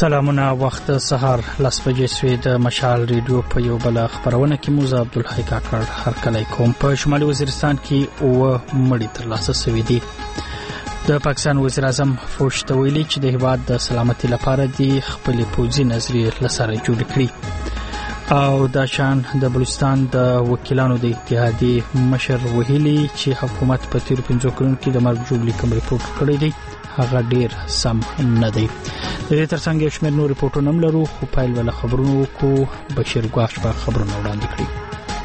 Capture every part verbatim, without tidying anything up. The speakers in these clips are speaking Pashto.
سلامونه، وخت سهار لس بجې سوی د مشال ریډیو په یو بل خبرونه کې موزه عبدالحی کاکړ هر کله کوم. په شمالي وزیرستان کې او مړی تر لاسه شوی دی. د پاکستان وزیر اعظم فوش ته ویلي چې د هیواد د سلامتي لپاره دی خپل پوځي نظریه لسره جوړ کړي. او دا شان د بلوچستان د وکیلانو د اتحادیې مشر ویلي چې حکومت په تیر پنځو کلونو کې د مرګ جوړې کوم ریپورت کړی دی هغه ډیر سم نه دی. د دې ترڅنګ یو شمېر نور ریپورتونه هم لرو، خو پایل ولا خبرونه کو بشیر ګواش په خبرونه وړاندې کړي.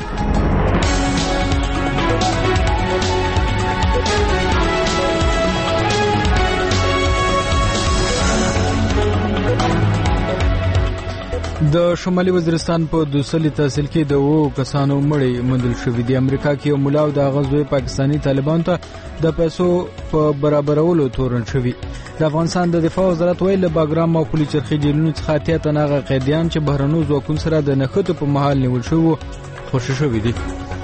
د شمالي وزیرستان په دوسلي تحصیل کې د وو کسانو مړی موندل شوی دی. امریکا کې یو ملا او د غزوی پاکستانی طالبان ته د پیسو په برابرولو تورن شوی. د افغانستان د دفاع وزارت ویل باګرام او پولیس چرخي جیلونو څخه اتیا تنه قیدیان چې بهرنو ځواکونو سره د نښتو په محل نیول شو خوشی شوی دي.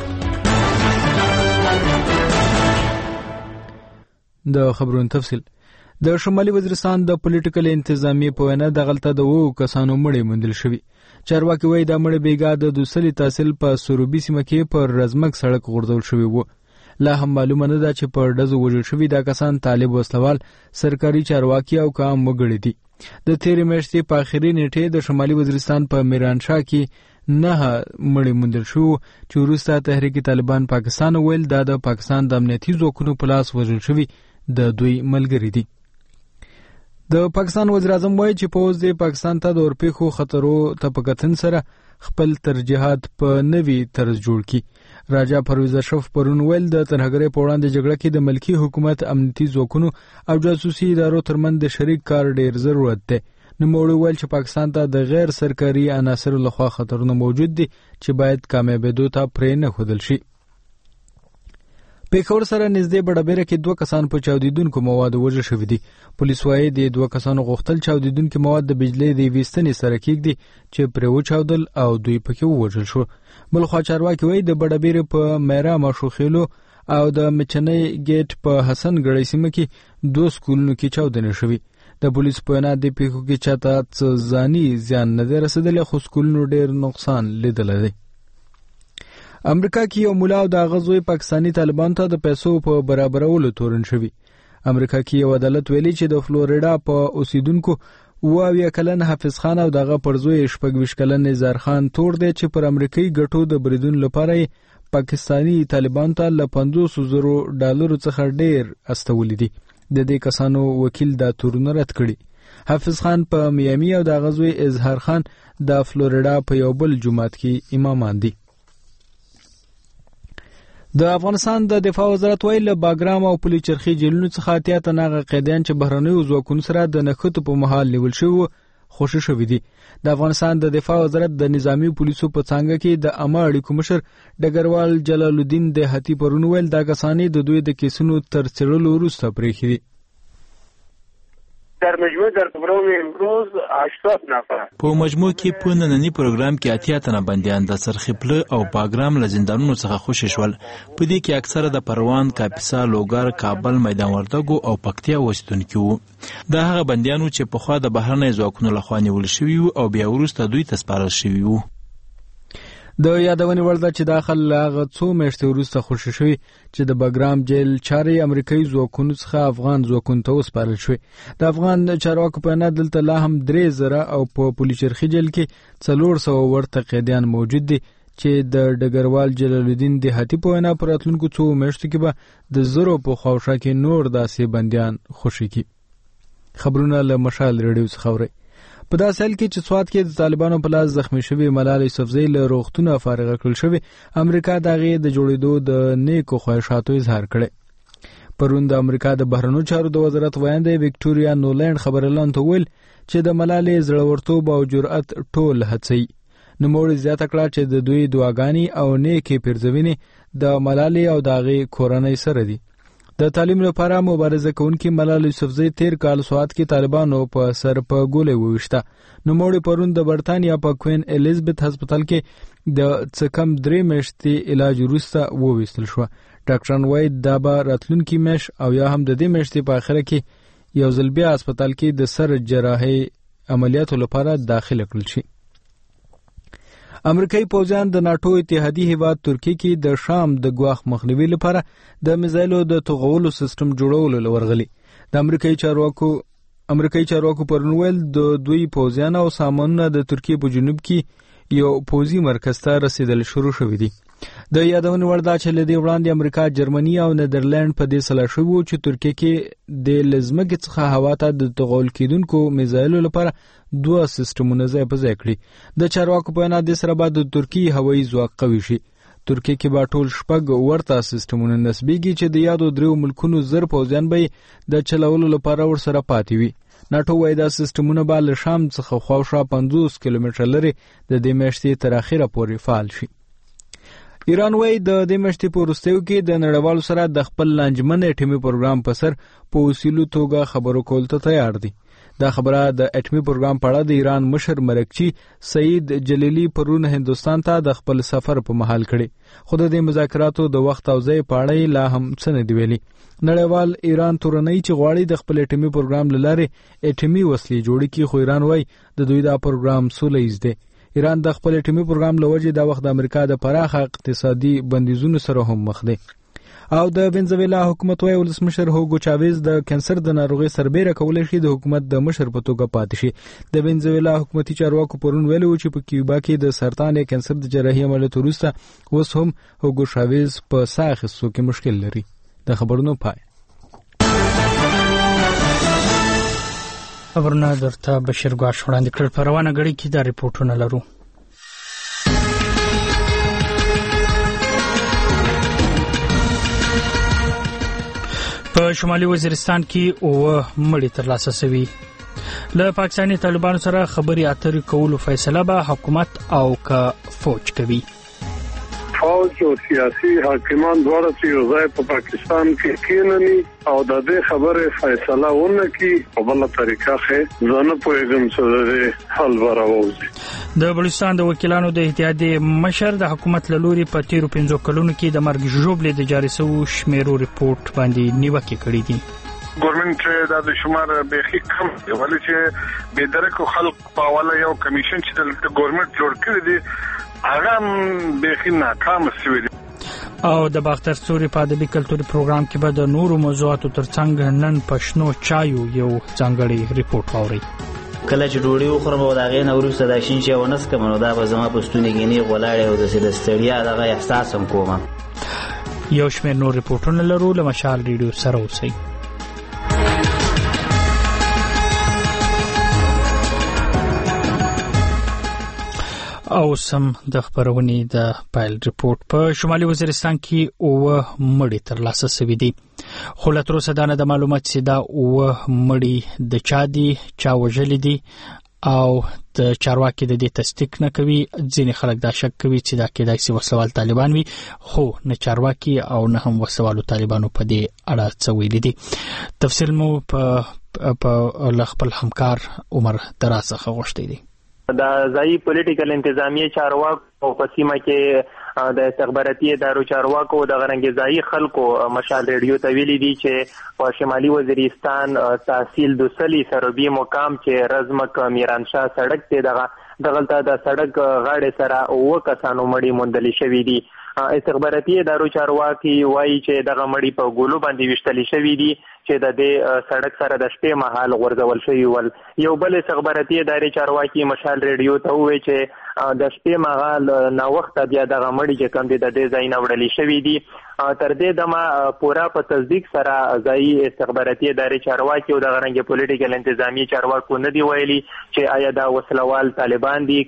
د خبرونو تفصیل. د شمالي وزیرستان د پولیټیکل انتظامی په وینا د غلطه د وو کسانو مړی موندل شوی. چارواکي وایي د مړی بیګا د دوسلي تحصیل په سروبي سیمه کې پر رزمک سړک غورځول شوی وو. لا هم معلومه نه ده چې په ډزو وژل شوي دا کسان طالب وسلوال، سرکاري چارواکي او قام وګړي دي. د تیرې میاشتې په آخري نیټې د شمالي وزیرستان په میرانشاه کې نه مړی موندل شو چې وروسته تحریک طالبان پاکستان ویل دا د پاکستان د امنیتي ځواکونو په لاس وژل شوي د دوی ملګري دي. د پاکستان وزیر اعظم وایي چې پوز د پاکستان ته د اورپېښو خطرو ته په کتن سره خپل ترجیحات په نوي طرز جوړ کړي. راجا پرویز اشرف پرون ویل د ترهګرۍ په وړاندې جګړه کې د ملکی حکومت، امنیتي ځواکونو او جاسوسي ادارو ترمنځ د شریک کار ډیر ضرورت دی. نوموړي ویل چې پاکستان ته د غیر سرکاري عناصرو لخوا خطرونه موجود دي چې باید کامیابېدو ته پرې نه ښودل شي. پیښور سره نږدې بډابیره کې دوه کسان په چاودیدونکو موادو وژل شوي دي. پولیس وایي د دوه کسانو غوښتل چاودیدونکي مواد د بجلۍ د یوې ستنې سره کېږدي چې پرې وچاودل او دوی پکې ووژل شو. بلخوا چارواکي وایي د بډابیرې په میرا ماشوخیلو او د مچنۍ ګیټ په حسن ګړی سیمه کې دوه سکولونو کې چاودنې شوي. د پولیس په وینا د پیښو کې چاته څه ځاني زیان نه دی رسېدلی، خو سکولونو ډېر نقصان لیدلی دی. امریکا کې یو ملا او د غزوی پاکستانی طالبان ته د پیسو په برابرولو تورن شوی. امریکا کې یو عدالت ویلي چې د فلوریډا په اوسیدونکو اوه اویا کلن حافظ خان او دغه پرزوی شپږ ویشت کلن نزار خان تور دی چې پر امریکایي ګټو د بریدون لپاره پاکستانی طالبان ته له پنځوس زرو ډالرو څخه ډیر استولي دي. د دې کسانو وکیل دا تورونه رد کړي. حافظ خان په میامي او د غزوی اظهار خان د فلوریډا په یو بل جماعت کې امامان دي. د افغانستان د دفاع وزارت ویل باګرام او پولیس چرخي جیلونو څخه اتیا تنه قیدیان چې بهرنیو ځواکونو سره د نښتو په محل نیول شوي خوشی شوي دي. د افغانستان د دفاع وزارت د نظامی پولیسو په څانګه کې د عامه اړیکو مشر ډګروال جلال الدین دهاتی پرون ویل دا کسانې د دوی د کیسونو تر څېړلو وروسته پرېښي دي. در مجموع در پروګرام امروز هشتاد نفر په مجموع کې په نننی پروګرام کې اتیا تنه بندیان د سرخپله او باګرام له زندانونو څخه خوشی شول. په دې کې اکثره د پروان، کاپیسا، لوګر، کابل، میدان وردګو او پکتیا اوسیدونکي وو. دا هغه بندیانو چې پخوا د بهرنیو ځواکونو لخوا نیول شوي وو او بیا وروسته دوی ته سپارل شوي وو. د یادونې وړ ده چې دا خل هغه څو میاشتې وروسته خوشي شوي چې د باګرام جیل چارې امریکایي ځواکونو څخه افغان ځواکونو ته وسپارل شوي. د افغان چارواکو په وینا دلته لا هم درې زره او په پولیس چرخي جیل کې څلور سوه ورته قیدیان موجود دي چې د ډګروال جلال الدین دهاتی په وینا په راتلونکو څو میاشتو کې به د زرو په خواوشا کې نور داسې بندیان خوشي کړي. خبرونه له مشال ریډیو څخه اورئ. په داسې حال کې چې سوات کې د طالبانو په لاس زخمی شوي ملالۍ یوسفزۍ له روغتونه فارغه کړل شوې، امریکا د هغې د جوړېدو د نیکو خواهشاتو اظهار کړی. پرون د امریکا د بهرنیو چارو د وزارت ویاندې وکټوریا نولینډ خبرلاندو ته ویل چې د ملالۍ زړورتوب او جرأت ټول هڅوي. نوموړي زیاته کړه چې د دوی دعاګانې او نیکې پیرزوینې د ملالۍ او د هغې کورنۍ سره دي. د تعلیم لپاره مبارزه کوونکې ملالۍ یوسفزۍ تیر کال سوات کې طالبانو په سر په ګولۍ وویشته. نوموړي پرون د برټانیا په کوین الیزابت هسپتال کې د څه کم درې میاشتې علاج وروسته وویستل شوه. ډاکټران وایي دا به راتلونکي میاشت او یا هم د دې میاشتې په اخره کې یو ځل بیا هسپتال کې د سر جراحۍ عملیاتو لپاره داخل کړل شي. امریکایي پوځیان د ناتو اتحادیې هیواد ترکیه کې د شام د ګواښ مخنیوي لپاره د میزایلو د توغولو سیستم جوړولو لورغلي. د امریکایي چارواکو امریکایي چارواکو پرون ویل د دوی پوځیان او سامانونه د ترکیه په جنوب کې یو پوځي مرکز ته رسیدل شروع شوي دي. د یادونې وړ ده چې له دې وړاندې امریکا، جرمني او نیدرلند په دې سلا شوي وو چې ترکیه کې د لزمکې څخه هوا ته د تغول کېدونکو میزایلو لپاره دوه سیستمونه ځای په ځای کړي. د چارواکو په وینا دې سره به د ترکیې هوایي ځواک قوي شي. ترکیه کې به ټول شپږ ورته سیستمونه نسبیږي چې د یادو دریو ملکونو زر پوځیان به د چلولو لپاره ورسره پاتې وي. ناټو وایي دا سیستمونه به له شام څخه خواوشا پنځوس کیلومتره لرې د دې میاشتې تر اخره پورې فعال شي. ایران وایي د دې میاشتې په وروستیو کې د نړیوالو سره د خپل لانجمن اټومي پروګرام په سر په اصولو توګه خبرو کول ته تیار دي. دا خبره د اټومي پروګرام په اړه د ایران مشر مرکچی سعید جلیلی پرون هندوستان ته د خپل سفر په مهال کړي. خو د دې مذاکراتو د وخت او ځای په اړه لا هم څه نه دی ویلي. نړیوال ایران تورنۍ چې غواړي د خپل اټومي پروګرام له لارې اټومي وسلې جوړې کړي، خو ایران وایي د دوی دا پروګرام سوله ییز دی. ایران د خپل اټومي پروګرام له وجې دا وخت د امریکا د پراخه اقتصادي بندیزونو سره هم مخ دی. او د وینزویلا حکومت وايي ولسمشر هوګو چاویز د کانسر د ناروغي سربېره کولای شي د حکومت د مشر په توګه پاتې شي. د وینزویلا حکومتي چارواکو پرون ویلي و چې په کیوبا کې د سرطان یا کانسر د جراحي عملیاتو وروسته اوس هم هوګو چاویز په ساه اخیستو کې مشکل لري. د خبرونو پای. خبرونه درته بشیر ګواش وړاندې کړل. په روانه غړي کې دا ریپورتونه لرو. په شمالي وزیرستان کې اوه مړي ترلاسه شوي. له پاکستاني طالبانو سره خبرې اترې کولو فیصله به حکومت او که فوج کوي. فوج او سیاسي حاکمان دواړه چې یو ځای په پاکستان کې کېنني او د دې خبرې فیصله ونه کړي په بله طریقه ښه زه نه پوهېږم چې د دې حل به راووځي. د بلوچستان د وکیلانو د اتحادیې مشر د حکومت له لوري په تیرو پنځو کلونو کې د مرګ ژوبلې د جاري شویو شمیرو ریپورت باندې نیوکې کړې دي. ګورنمنت دا د شمار بیخي کم دی، ولې چې بېدرکو خلک په حواله یو کمیشن چې د ګورنمنت جوړ کړی دی هغه بیخي ناکام شوی دی. او د باختر ستوري په ادبي کلتوري پروګرام کې به د نورو موضوعاتو ترڅنګ نن پښنو چایو یو ځانګړی ریپورت اوري. کله چې ډوډۍ وخورم او د هغې نه وروسته دا شین چای ونه څښم نو دا به زما په ستوني کې نیغ ولاړې او داسې د ستړیا دغه احساس هم کوم. یو شمېر نور ریپورټونه لرو. له مشال ریډیو سره اوسئ. او سم د خبرونې د پایل ریپورت. په شمالي وزیرستان کې اوه مړي ترلاسه شوي دي، خو له تر اوسه دا نه د معلومات چې دا اوه مړي د چا دي، چا وژلي دي او د چارواکي د دې تصدیق نه کوي. ځینې خلک دا شک کوي چې دا کېدای شي وسلوال طالبان وي، خو نه چارواکي او نه هم وسلوالو طالبانو په دې اړه څه ویلي دي. تفصیل مو په په خپل همکار عمر دراز څخه غوښتی دی. د ځایي پولیټیکل انتظامیه چارواکو په سیمه کې د استخباراتي ادارو چارواکو د غرنګ ځایي خلکو مشال ریډیو ته ویلي دي چې په شمالي وزیرستان تحصیل دوسلی سروبي مقام چې رزمک میرانشاه سړک دی دغه دغلته د سړک غاړې سره اوه کسانو مړي موندل شوي دي. استخباراتي ادارو چارواکي وایي چې دغه مړي په ګولو باندې وشتل شوي دي چې د دې سړک سره د شپې مهال غورځول شوي ول. یو بل استخباراتي ادارې چارواکي مشال ریډیو ته وویل چې د شپې مهال ناوخته بیا دغه مړي چې کوم دي د دې ځای نه وړل شوي دي. تر دې دمه پورا په تصدیق سره ځایي استخباراتي ادارې چارواکي او د غرنګ پولیټیکل انتظامی چارواکو نه دی ویلي چې آیا دا وسلوال طالبان دي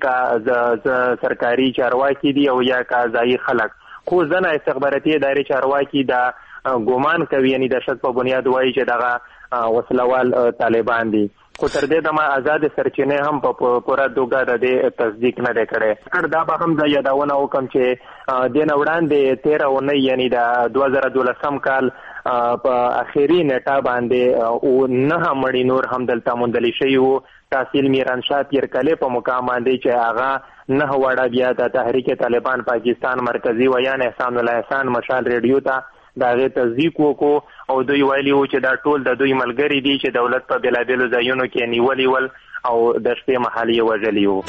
که سرکاري چارواکي دي او یا که ځایي خلک. خو ځنه استخباراتي ادارې چارواکي دا ګومان کوي، یعنی د شک په بنیاد وایي چې دغه وسلوال طالبان دي. خو تر دې دمه آزاد سرچینې هم په پوره توګه د دې تصدیق نه دی کړی. دا به هم زه یادونه وکړم چې دې نه وړاندې تېره اونۍ یعنی د دوه زره دولسم کال په اخري نیټه باندې او نهه مړي نور هم دلته موندل شوي وو. تحصیل میرانشاه تیرکلې په مقام باندې چې هغه نه وړه بیا د تحریک طالبان پاکستان مرکزی ویان احسان الله احسان مشال ریډیو ته دا غي تصدیق وکړو او دوی ویلي وو چې دا ټول د دوی ملګری دي چې دولت په بلابلو ځایونو کې نیولي ول او د شپې مهال یې وژلي وو.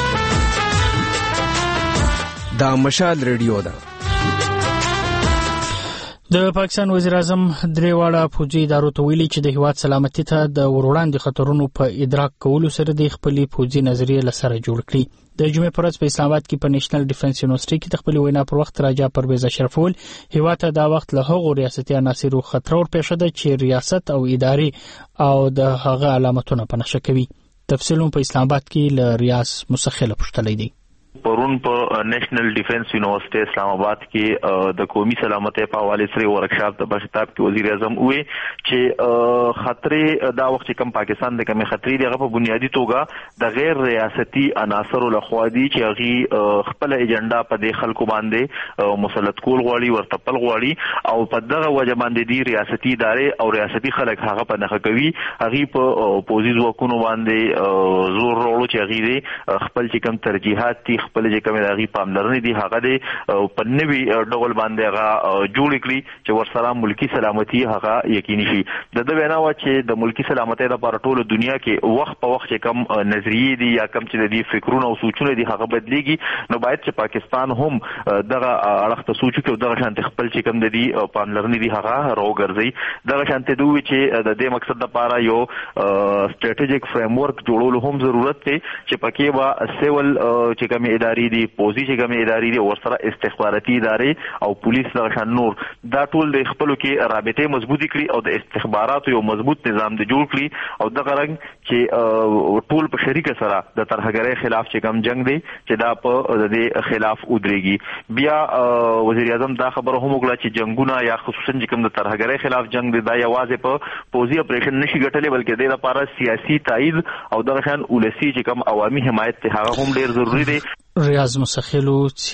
دا مشال ریډیو ده. د پاکستان وزیر اعظم درې واړه فوجي ادارو ته ویلي چې د هیواد سلامتي ته د وړاندې خطرونو په ادراک کولو سره د خپلې فوجي نظریې لسره جوړ کړي. د جمعې پر ورځ په اسلام آباد کې په نېشنل ډیفنس یونیورسيټي کې د خپل وینا پر وخت راجا پرویز اشرفول هیواد ته دا وخت له هغو ریاستي عناصرو خطر ورپېښه ده چې ریاست او اداري او د هغه علامتونه په نښه کوي. تفصیلونه په اسلام آباد کې له ریاض مسخله پوښتلی دی. پرون په نېشنل ډیفنس یونیورسيټي اسلام آباد کې د قومي سلامتۍ په حواله سره ورکشاپ د خطاب کې وزیر اعظم وی چې خطرې دا وخت کم پاکستان د کمی خطرې دغه په بنیادی توګه د غیر ریاستي عناصرو لخوا دي چې هغه خپل ایجنډا په د خلکو باندې مسلط کول غواړي ورته پل غواړي او په دغه وجه باندې دي ریاستي ادارې او ریاستي خلک هغه په نخښه کوي هغه په پوزیز وکونو باندې زور وروړو چې هغه خپل چې کم ترجیحات دي خپل چې کومه دغه پاملرنې دي هغه د په نوي ډول باندې هغه جوړ کړي چې ورسره ملکی سلامتي هغه یقیني شي. د دې وینا و چې د ملکی سلامتۍ لپاره ټول دنیا کې وخت په وخت کم نظریې دي یا کم چې د فکرونو او سوچونه دي هغه بدليږي نو باید چې پاکستان هم دغه اړخ ته سوچ کوي دغه شانت خپل چې کم دي پاملرنې دي هغه راوګرځي دغه شانت دوی چې د دې مقصد لپاره یو سټریټیجیک فریم ورک جوړول هم ضرورت دی چې پکې با سیول چې کوم ادارې دي پوزي چې کوم ادارې دي ورسره استخباراتي ادارې او پولیس لغه نور دا ټول د خپلو کې رابطه مضبوطی کړي او د استخباراتو یو مضبوط نظام د جوړ کړي او دغه رنګ چې ټول په شریک سره د ترهګرۍ خلاف چې کوم جنگ دی چې دا په د خلاف ودرېږي. بیا وزیر اعظم دا خبره هم وکړه چې جنگونه یا خصوصا چې کوم د ترهګرۍ خلاف جنگ دی دا یوازې په پوزي اپریشن نشي ګټلې بلکې د لپاره سیاسي تایید او دغه شان ولسی چې کوم عوامي حمایت ته هغه هم ډیر ضروری دی. ریاض مسخلو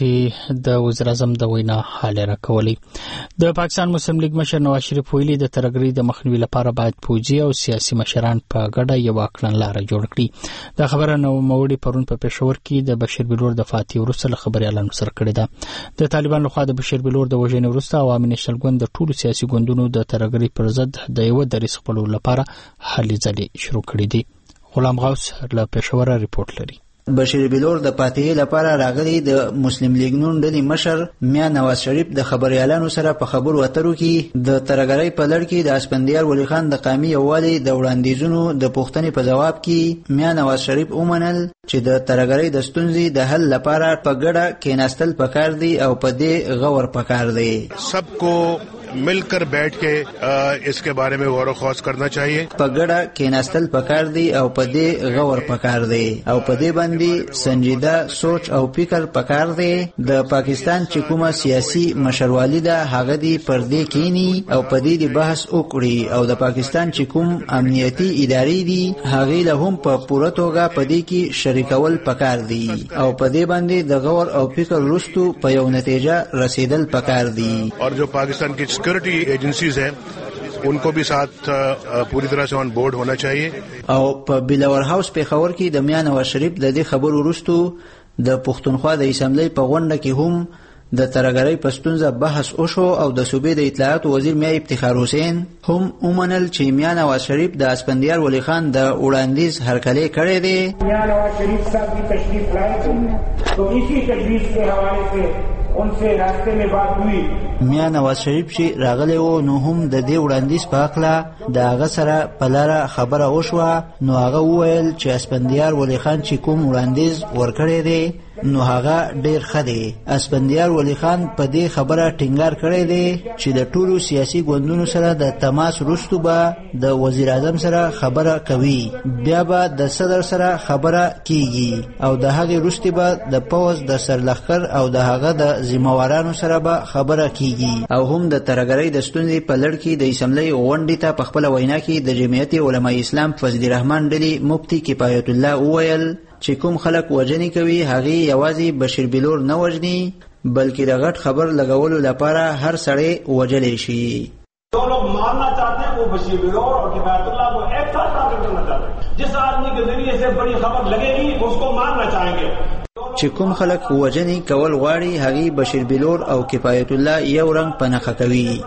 چې د وزیر اعظم د وینا حال راکولي. د پاکستان مسلم لیگ مشر نواز شریف ویلي د ترهګرۍ د مخنیوي لپاره باید فوجي او سیاسي مشران په ګډه یو کړنلاره جوړ کړي. دا خبره نو موړي پرون په پېښور کې د بشیر بلور د فاتح ورسره خبريالانو سره کړې ده. د طالبان لخوا د بشیر بلور د وژنې وروسته عوامي نېشنل ګوند د ټولو سیاسي ګوندونو د ترهګرۍ پر ضد د یو دریځ خپلولو لپاره هلې ځلې شروع کړې دي. غلام غوث له پېښور ریپورت لري. بشیر بلور د فاتحې لپاره راغلي د مسلم لیگ نون ډلې مشر میا نواز شریف د خبريالانو سره په خبرو اترو کې د ترهګرۍ په لړ کې د اسپندیار ولی خان د قومي یووالي د وړاندیزونو د پوښتنې په جواب کې میا نواز شریف ومنل چې د ترهګرۍ د ستونزې د حل لپاره په ګډه کېناستل پکار دي او په دې غور پکار دی. सबको मिलकर बैठ के इसके बारे में गौर ख्वास करना चाहिए. پګړه کېناستل پکار دی او په دې غور پکار دی او په دې باندې سنجیده سوچ او فکر پکار دی. د پاکستان چې کومه سیاسي مشروالي ده هغه دی پر دې کینی او په دې دی بحث وکړي او د پاکستان چې کوم امنیتي ادارې دي هغه له هم په پوره توګه په دې کې شریکول پکار دی او په دې باندې د غور او فکر وروسته په یو نتیجه رسیدل پکار دی. और जो पाकिस्तान की सिक्योरिटी एजेंसीज हैं उनको भी साथ पूरी तरह से ऑन बोर्ड होना चाहिए. او په بلاور هاوس په خبر کې د میا نواز شریف د دې خبرو وروسته د پښتونخوا د اسمبلی په غونډه کې هم د ترهګرۍ په ستونزه بحث وشو او د صوبې د اطلاعات وزیر میا افتخار حسین هم ومنل چې میا نواز شریف د اسپندیار ولی خان د وړاندیز هرکلی کړی دی. میا نواز شریف صاحب کی تشریف لائے تھے تو اسی تجویز کے حوالے سے ان سے راستے میں بات ہوئی. میا نواز شریف چې راغلی و نو هم د دې وړاندیز په اړه د هغه سره په لاره خبره وشوه نو هغه وویل چې اسپندیار ولی خان چې کوم وړاندیز ورکړی دی نو هغه ډیر ښه دی. اسپندیار ولی خان په دې خبره ټینګار کړی دی چې د ټولو سیاسي ګوندونو سره د تماس وروسته به د وزیر اعظم سره خبره کوي بیا به د صدر سره خبره کیږي او د هغې وروسته به د پوځ د سرلښکر او د هغه د ذمہوارانو سره به خبره کیږي. او هم د ترهګرۍ د ستونزې په لړ کې د اسمبلی غونډې ته په خپله وینا کې د جمعیت علماء اسلام فضل الرحمن ډلې مفتي کفایت الله وویل چې کوم خلک وجنې کوي هغه یوازې بشیر بلور نه وجني بلکې د غټ خبر لګولو لپاره هر سړی وجلی شي. جو لوگ مارنا چاہتے ہیں وہ بشیر بلور اور کفایت اللہ کو ایک ساتھ ٹارگٹ کرنا چاہتے ہیں. جس آدمی کے ذریعے سے بڑی خبر لگے گی اس کو مارنا چاہیں گے. چې کوم خلک وجنې کول غواړي هغه بشیر بلور او کفایت الله یو رنګ پنهخه کوي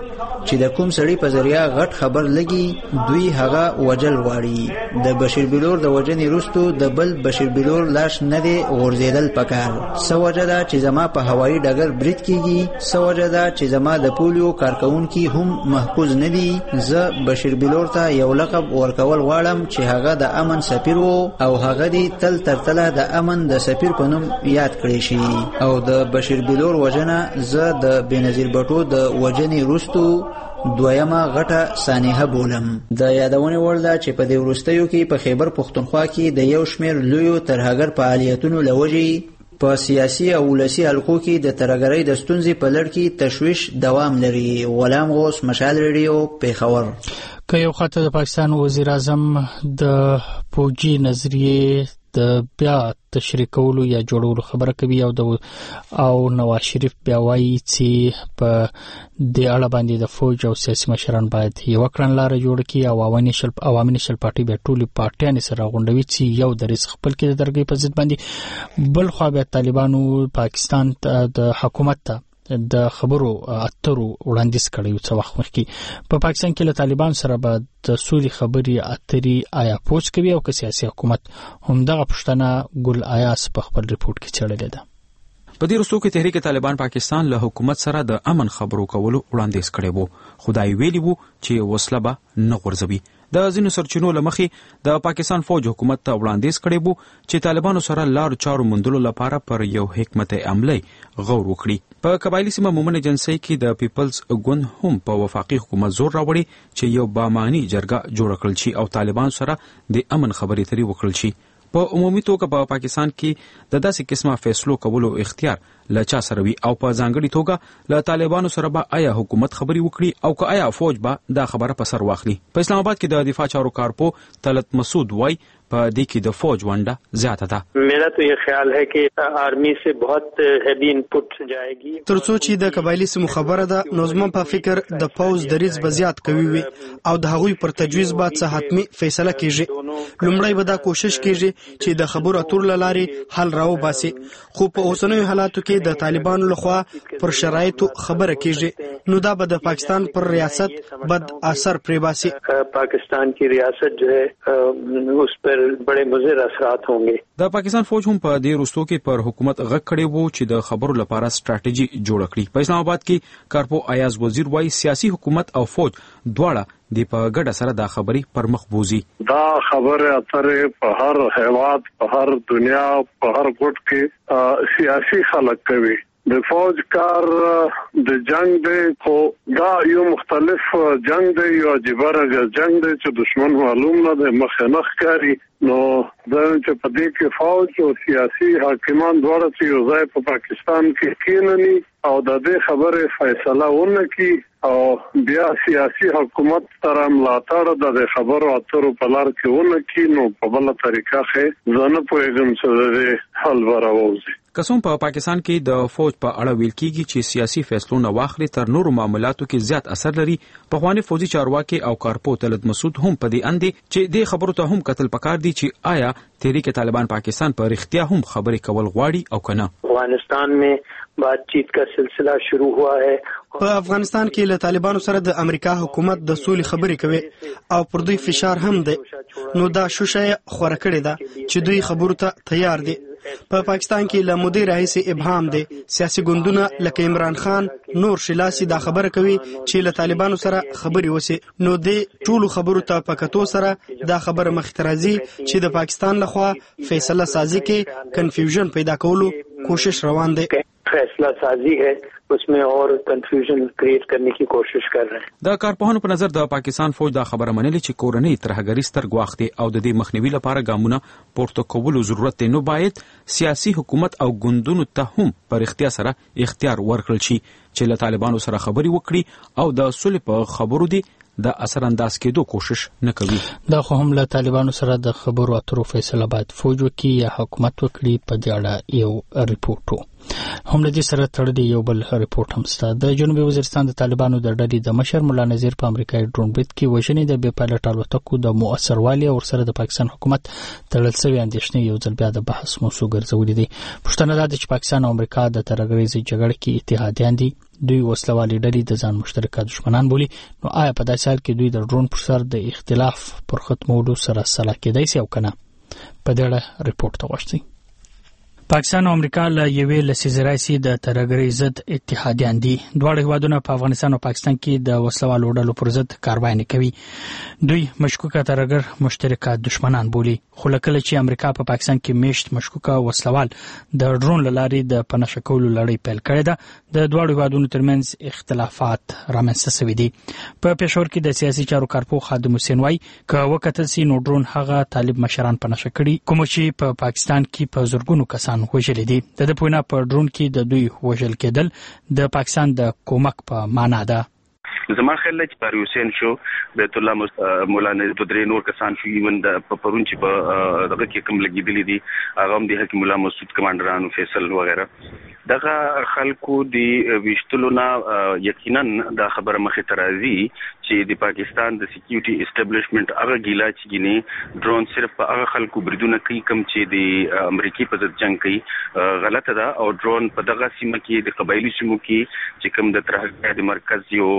چې د کوم سړي په ذریعہ غټ خبر لګي دوی هغه وجل غواړي. د بشیر بلور د وجنې وروسته د بل بشیر بلور لاش نه دی غورځېدل پکار. سوجه دا چې زما په هوایي ډګر برید کیږي، سوجه دا چې زما د پولیو کارکونکي هم محفوظ نه دي. زه بشیر بلور ته یو لقب ورکول غواړم چې هغه د امن سفیر وو او هغه دی تل تر تله د امن د سفیر په نوم یاد کړی شي. او د بشیر بلور وجنه زه د بنظیر بټو د وجنې وروسته دویمه غټه سانحه بولم. د یادونې وړ ده چې په دې وروستیو کې په خیبر پښتونخوا کې د یو شمېر لویو ترهګر فعالیتونو له وجې په سیاسي او ولسي حلقو کې د ترهګرۍ د ستونزې په لړ کې تشویش دوام لري. غلام غوث، مشال ریډیو، پیښور. که یو خاطر د پاکستان وزیر اعظم د فوجي نظریه د بیا تشریح کولو یا جوړولو خبره کوي او د او نواز شریف بیا وایي چې په د اړه باندې د فوج او سیاسي مشران باید یو کړنلاره جوړ کړي او عوامي نشل عوامي نشل پارټي به ټولې پارټیانې سره غونډوي چې یو درس خپل کې د درګي په ضد باندې. بل خو بیا طالبانو پاکستان د حکومت ته د خبرو اترو وړاندیز کړی څو وخت مخکې. په پاکستان کې له طالبان سره به د سولې خبري اتري آیا پوس کوي او که سیاسي حکومت همدغه پښتنه ګل آیاس په خپل ریپورت کې چړلې ده. په دې وروستو کې تحریک طالبان پاکستان له حکومت سره د امن خبرو کولو وړاندیز کړی وو، خدای ویلی وو چې وسله به نه غورځوي. د ځینو سرچینو له مخې د پاکستان فوج حکومت ته وړاندیز کړی وو چې طالبانو سره لارو چارو موندلو لپاره پر یو حکمت عملی غور وکړي. په قبایلی سیمه مومن ایجنسی کې د پیپلز ګوند هم په وفاقي حکومت زور راوړي چې یو بامانی جرګه جوړ کړل شي او طالبان سره د امن خبرې اترې وکړل شي. په عمومي توګه په پاکستان کې د داسې قسمه فیصلو کولو اختیار له چا سره وي او په ځانګړي توګه له طالبانو سره به آیا حکومت خبري وکړي او که آیا فوج به دا خبره په سر واخلي. په اسلام آباد کې د دفاع چارو کارپو طلعت مسعود وای په دې کې د فوج ونډه زیاته ده. میرا تو یہ خیال ہے کہ آرمی سے بہت ہیوی انپٹ جائے گی. ترڅو چې د قبایلی سیمو خبره ده نو زموږ په فکر د فوج دریځ به زیات کوي وي او د هغوی پر تجویز به څه حتمی فیصله کیږي. لومړی به دا کوشش کیږي چې د خبرو اترو لارې حل راو باسي، خو په اوسنیو حالاتو کې د طالبانو لخوا پر شرایطو خبره کیږي نو دا به د پاکستان پر ریاست بد اثر پرې باسي. پاکستان کی ریاست جو ہے اس پر بڑے مضر اثرات ہوں گے. د پاکستان فوج هم په دې وروستو کې پر حکومت غږ کړی وو چې د خبرو لپاره ستراتیژي جوړ کړي. په اسلام آباد کې کارپو ایاز وزیر وایي سیاسي حکومت او فوج دواړه د په ګډه سره دا خبري پر مخ بوزي. دا خبره اترې په هر هیواد په هر دنیا په هر ګوټ کې سیاسي خلک کوي. د فوج کار د جنگ دی خو دا یو مختلف جنگ دی، یو جبره جنگ دی چې دشمن معلوم نه دی مخه نه ښکاري. نو دا چې په دې کې فوج او سیاسي حاکمان دواړه چې یو ځای په پاکستان کې کېنني او د دې خبره فیصله ونکړي او بیا سیاسي حکومت سره ملاتړ د خبرو اترو په لار کې ونکړي نو په بل طریقه ښه ځنه پوهېږم چې د حل وراوځي. قسم په پاکستان کې د فوج په اړه ویل کیږي چې سیاسي فیصلو نه واخلي تر نورو معاملاتو کې زیات اثر لري. په خواني فوجي چارواکي او کارپو طلعت مسعود هم په دې اندي چې د خبرو ته هم قتل پکار دي چې آیا تحریک طالبان پاکستان پر اختیار هم خبرې کول غواړي او کنه. افغانستان में बातचीत का सिलसिला शुरू हुआ है. په افغانستان کې له طالبانو سره د امریکا حکومت د سولې خبرې کوي او پر دوی فشار هم دی. نو دا شوشه خوره کړې ده چې دوی خبرو ته تیار دي. په پاکستان کې له مدیر رئیس ابهام دی. سیاسي ګوندونه لکه عمران خان نور شلاسي دا خبره کوي چې له طالبانو سره خبرې وسی. نو د ټولو خبرو ته پکتو سره دا خبره مخترازي چې د پاکستان لخوا فیصله سازي کې کنفیوژن پیدا کولو کوشش روان دی. فیصله سازی ہے اس میں اور کنفیوژن کریٹ کرنے کی کوشش کر رہے ہیں. د کارپوهانو په نظر د پاکستان فوج دا خبره منلې چې کورنۍ ترهګری ستر ګواښ دی او د دې مخنیوي لپاره ګامونه پورته کولو ضرورت دی. نو باید سیاسي حکومت او ګوندونو ته هم پر اختیار سره اختیار ورکړل شي چې له طالبانو سره خبري وکړي او د صلح په خبرو دي د اثر انداز کېدو کوشش نه کوي. دا خو هم له طالبانو سره د خبرو اترو فیصله باید فوج وکړي یا حکومت وکړي په دې اړه یو ریپورت. هم له دې سره تړلې یو بل ریپورت هم شته. د جنوبي وزیرستان د طالبانو د ډلې د مشر مولا نذیر په امریکایي ډرون برید کې وژنې د بې پایلټ الوتکو د مؤثر والي او سره د پاکستان حکومت تړل شوی اندېښنې یو ځل بیا د بحث موضوع ګرځولې دي. پوښتنه ده چې پاکستان او امریکا د ترهګریزې جګړې کې اتحادیان دي، دوی وسلوالې ډلې د ځان مشترکه دښمنان بولي. نو آیا په داسې حال کې دوی د ډرون پر سر د اختلاف پر ختمولو سره سلا کېدای شي او کنه؟ په دې اړه ریپورت ته غوښتي. پاکستان او امریکا له یوې لسیزې راهیسې د ترهګرۍ ضد اتحادیان دي. دواړه هیوادونه په افغانستان او پاکستان کې د وسلوالو ډلو پر ضد کاروایی کوي. دوی مشکوکه ترهګر مشترکه دښمنان بولي. خو کله چې امریکا په پاکستان کې میشت مشکوکه وسلوال د ډرون له لارې د پناه کولو لړۍ پیل کړې ده، د دواړو هیوادونو ترمنځ اختلافات رامنځته شوي دي. په پېښور کې د سیاسي چارو کارپوه خادم حسین وایي که وکتل سي نو ډرون هغه طالب مشران پناه کړي کوم چې په پاکستان کې په زرګونو کسان وژل دي. د د پوینا په ډرون کې د دوی وژل کېدل د پاکستان د کومک په معنا ده. زما خیال چې پاری حسین شو، بیت الله مولانا د درې نور کسان شو، ایون د پرون چې په دغه کې کوم لګیدلې دي هغه هم د حکیم الله مسعود کمانډرانو فیصل وغیرہ دغه خلکو دی وشتلو نه یقینا دا خبره مخه ترازی چې د پاکستان د سکیورټي اسټابلیشمنت هغه ګیلا چې ګینه ډرون صرف په هغه خلکو بریدونه کوي کوم چې د امریکای په ضد جنگ کوي غلطه ده، او ډرون په دغه سیمه کې د قبایلی سیمو کې چې کوم د ترهګرۍ د مرکز یو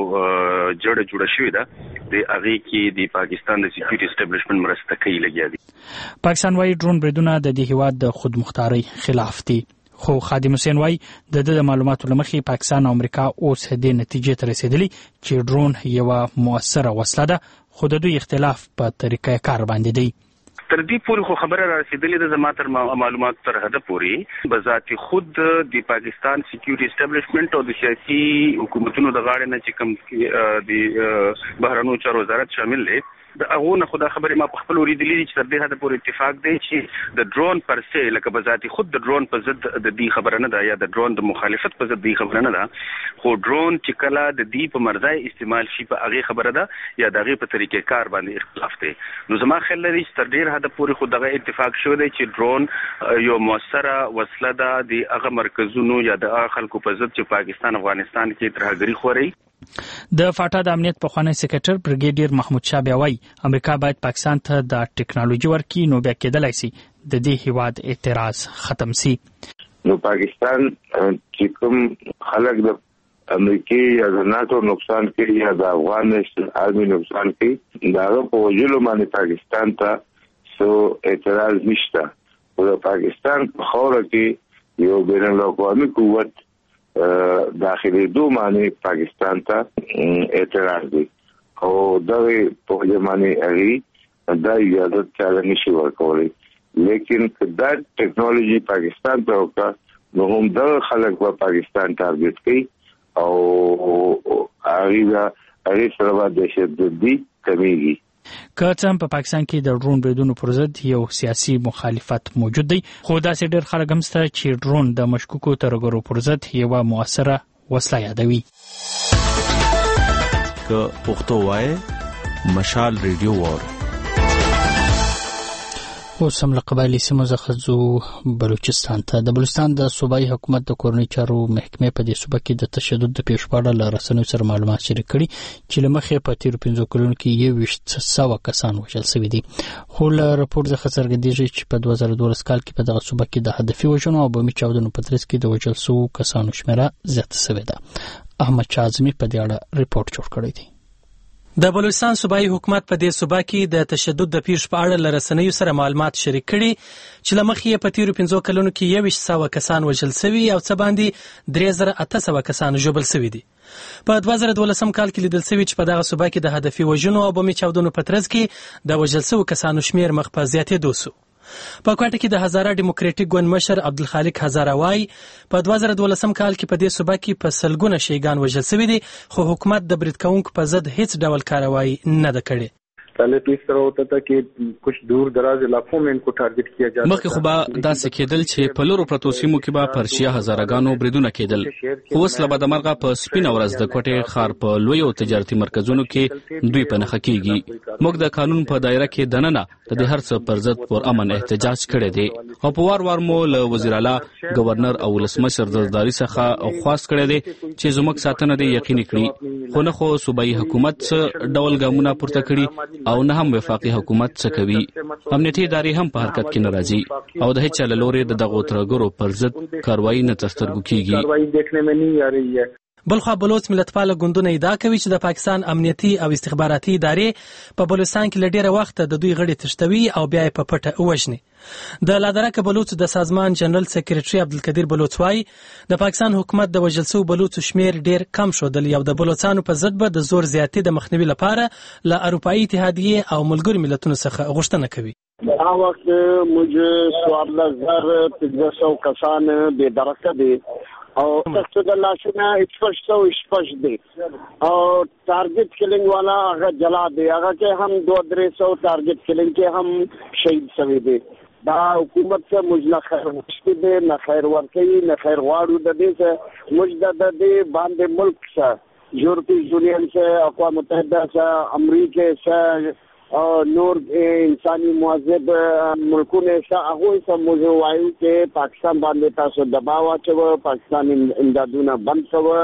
جوړه جوړه شوې ده د هغه کې د پاکستان د سکیورټي اسټابلیشمنت مرسته کوي لګیا دي. پاکستان وايي ډرون بریدونه د دې هیواد د خودمختارۍ خلاف دي. خو خادم حسین وای د د معلوماتو لمخې پاکستان او امریکا اوس هدي نتیجې ته رسیدلی چې ډرون یو مؤثره وسله ده، خو د دوی اختلاف په طریقې کار باندې دی. تر دې پورې خو خبره را رسیدلې ده زما تر معلومات تر حد پورې بذات خود د پاکستان سکیورټي اسټابلیشمنت او د سیاسي حکومتونو د غاړې نه چې کوم د بهرنیو چارو وزارت شامل دی د هغه نه خدا خبره ما په خپل اوریدلې چې تر دې حد پورې اتفاق دی چې د ډرون پر سه لکه بذات خود د ډرون په ضد د دې خبره نه ده یا د ډرون د مخالفت په ضد دې خبره نه ده، خو ډرون چې کله د دې په مرزای استعمال شي په هغه خبره ده یا دغه په طریقې کار باندې اختلاف دی. نو زما خیال لري چې تر ډیر حد پورې خو دغه اتفاق شو دی چې ډرون یو مؤثره وسله ده د هغه مرکزونو یا د هغه خلکو په ضد چې پاکستان افغانستان کې ترهګري خوري. د فاټا د امنیت په خوانی سکرټر بریګیډیر محمود شاه بیاوي امریکا باید پاکستان ته د ټیکنالوژي ورکړي، نو بیا کېدلای شي د دې هیواد اعتراض ختم شي. نو پاکستان چې کوم خلک د امریکای یا د ناتو نقصان کوي یا د افغان نېشنل آرمي نقصان کوي داغه په وجلو باندې پاکستان ته سو اعتراض نشته. او د پاکستان په خوره کې یو بین الاقوامي قوت داخلي دوه معنی پاکستان ته اعتراض دی او دغه په ځمانه اړي دا اجازه چاله نشي ورکولای، لیکن دا ټیکنالوژي پاکستان ته وکړه نو هم د خلک په پاکستان ټارګټ کوي او هغه هغه سره د شدت کمیږي. که څنګه په پاکستان کې د ډرون بریدونو پر ضد یو سیاسي مخالفت موجود دی، خو داسې ډېر خلک هم شته چې ډرون د مشکوکو ترهګرو پر ضد یوه مؤثره وسله یادوي. که پښتو وایي مشال ریډیو واره اوس هم له قبایلي سیمو څخه ځو بلوچستان ته. د بلوچستان د صوبایي حکومت د کورنۍ چارو محکمې په دې صوبه کې د تشدد د پیښو په اړه له رسنیو سره معلومات شریک کړي چې له مخې په تیرو پنځو کلونو کې یوویشت سوه کسان وژل شوي دي. خو له راپور څخه څرګندېږي چې په دوه زره دولس کال کې په دغه صوبه کې د هدفي وژنو او بمي چاودنو په ترڅ کې د وژل شوو کسانو شمېره زیاته شوې ده. احمد شاه په دې اړه ریپورت جوړ کړی دی. د بلوچستان صوبایي حکومت په دې صوبه کې د تشدد د پیښو په اړه له رسنیو سره معلومات شریک کړي چې له مخې یې په تیرو پنځو کلونو کې یوویشت سوه کسان وژل شوي او څه باندې درې زره اته سوه کسان ژوبل شوي دي. په دوه زره دولسم کال کې لیدل شوي چې په دغه صوبه کې د هدفي وژنو او بمي چاودنو په ترڅ کې د وژل شوو کسانو شمېر مخ په زیاتېدو شو. په کوټه کې د هزاره ډیموکراټیک ګوند مشر عبدالخالق هزاره وای په دوه زره دولسم کال کې په دې صوبه کې په سلګونه شیګان وژل شوي دي، خو حکومت د برید کوونکو په ضد هیڅ ډول کاروایی نه ده کړې. पहले तो इस तरह होता था कि कुछ दूर दराज इलाकों में इनको टारगेट किया जाता مخکې خو به داسې کېدل چې په لورو پرتو سیمو کې به پر شیعه هزارګانو بریدونه کېدل، خو اوس له بده مرغه په سپینه ورځ د کوټې ښار په لویو تجارتي مرکزونو کې دوی په نښه کېږي. موږ د قانون په دایره کې دننه د دې هر څه پر ضد پر امن احتجاج کړی دی او په وار وار مو له وزیر اعلی، گورنر او ولسمشر د داري څخه خواست کړی دی چې زموږ ساتنه دې یقیني کړي، خو نه خو صوبایي حکومت څه ډول ګامونه پورته کړي او نه هم وفاقي حکومت څه کوي. امنیتي ادارې هم په حرکت کې نه راځي او د هیڅ له لوري د دغو ترهګرو پر ضد کاروایی نه تر سترګو کېږي. بلخوا بلوچ ملتپاله ګوندونه ادعا کوي چې د پاکستان امنیتي او استخباراتي ادارې په بلوچستان کې له ډېره وخته د دوی غړي تښتوي او بیا یې په پټه ووژني. د لادرکه بلوچ د سازمان جنرال سکریټري عبدالقدیر بلوچ وايي د پاکستان حکومت د وژل شوو بلوچو شمیر ډېر کم ښودلی او د بلوچستانو په ضد به د زور زیاتي د مخنیوي لپاره له اروپایي اتحادیې او ملګرو ملتونو څخه غوښتنه کوي. هر وخت موږ څوارلس زره پنځه سوه کسان بېدرکه دي او تاسو د لاشونه شپږ سوه شپږ دي او ټارګټ کلینګ والا هغه جلا دی، هغه کې هم دوه درې سوه ټارګټ کلینګ کې هم شهید شوي دي. دا حکومت څخه موږ نه خیر وشته دي، نه خیر ورکوي، نه خیر غواړو. د دې څخه موږ د دې باندې ملک څخه یورپی یونین څخه اقوام متحده څخه امریکا څخه او نور انساني معذب ملکونه څخه هغه څخه موږ وایو چې پاکستان باندې تاسو دباو اچوه، پاکستان امدادونه بند کوه،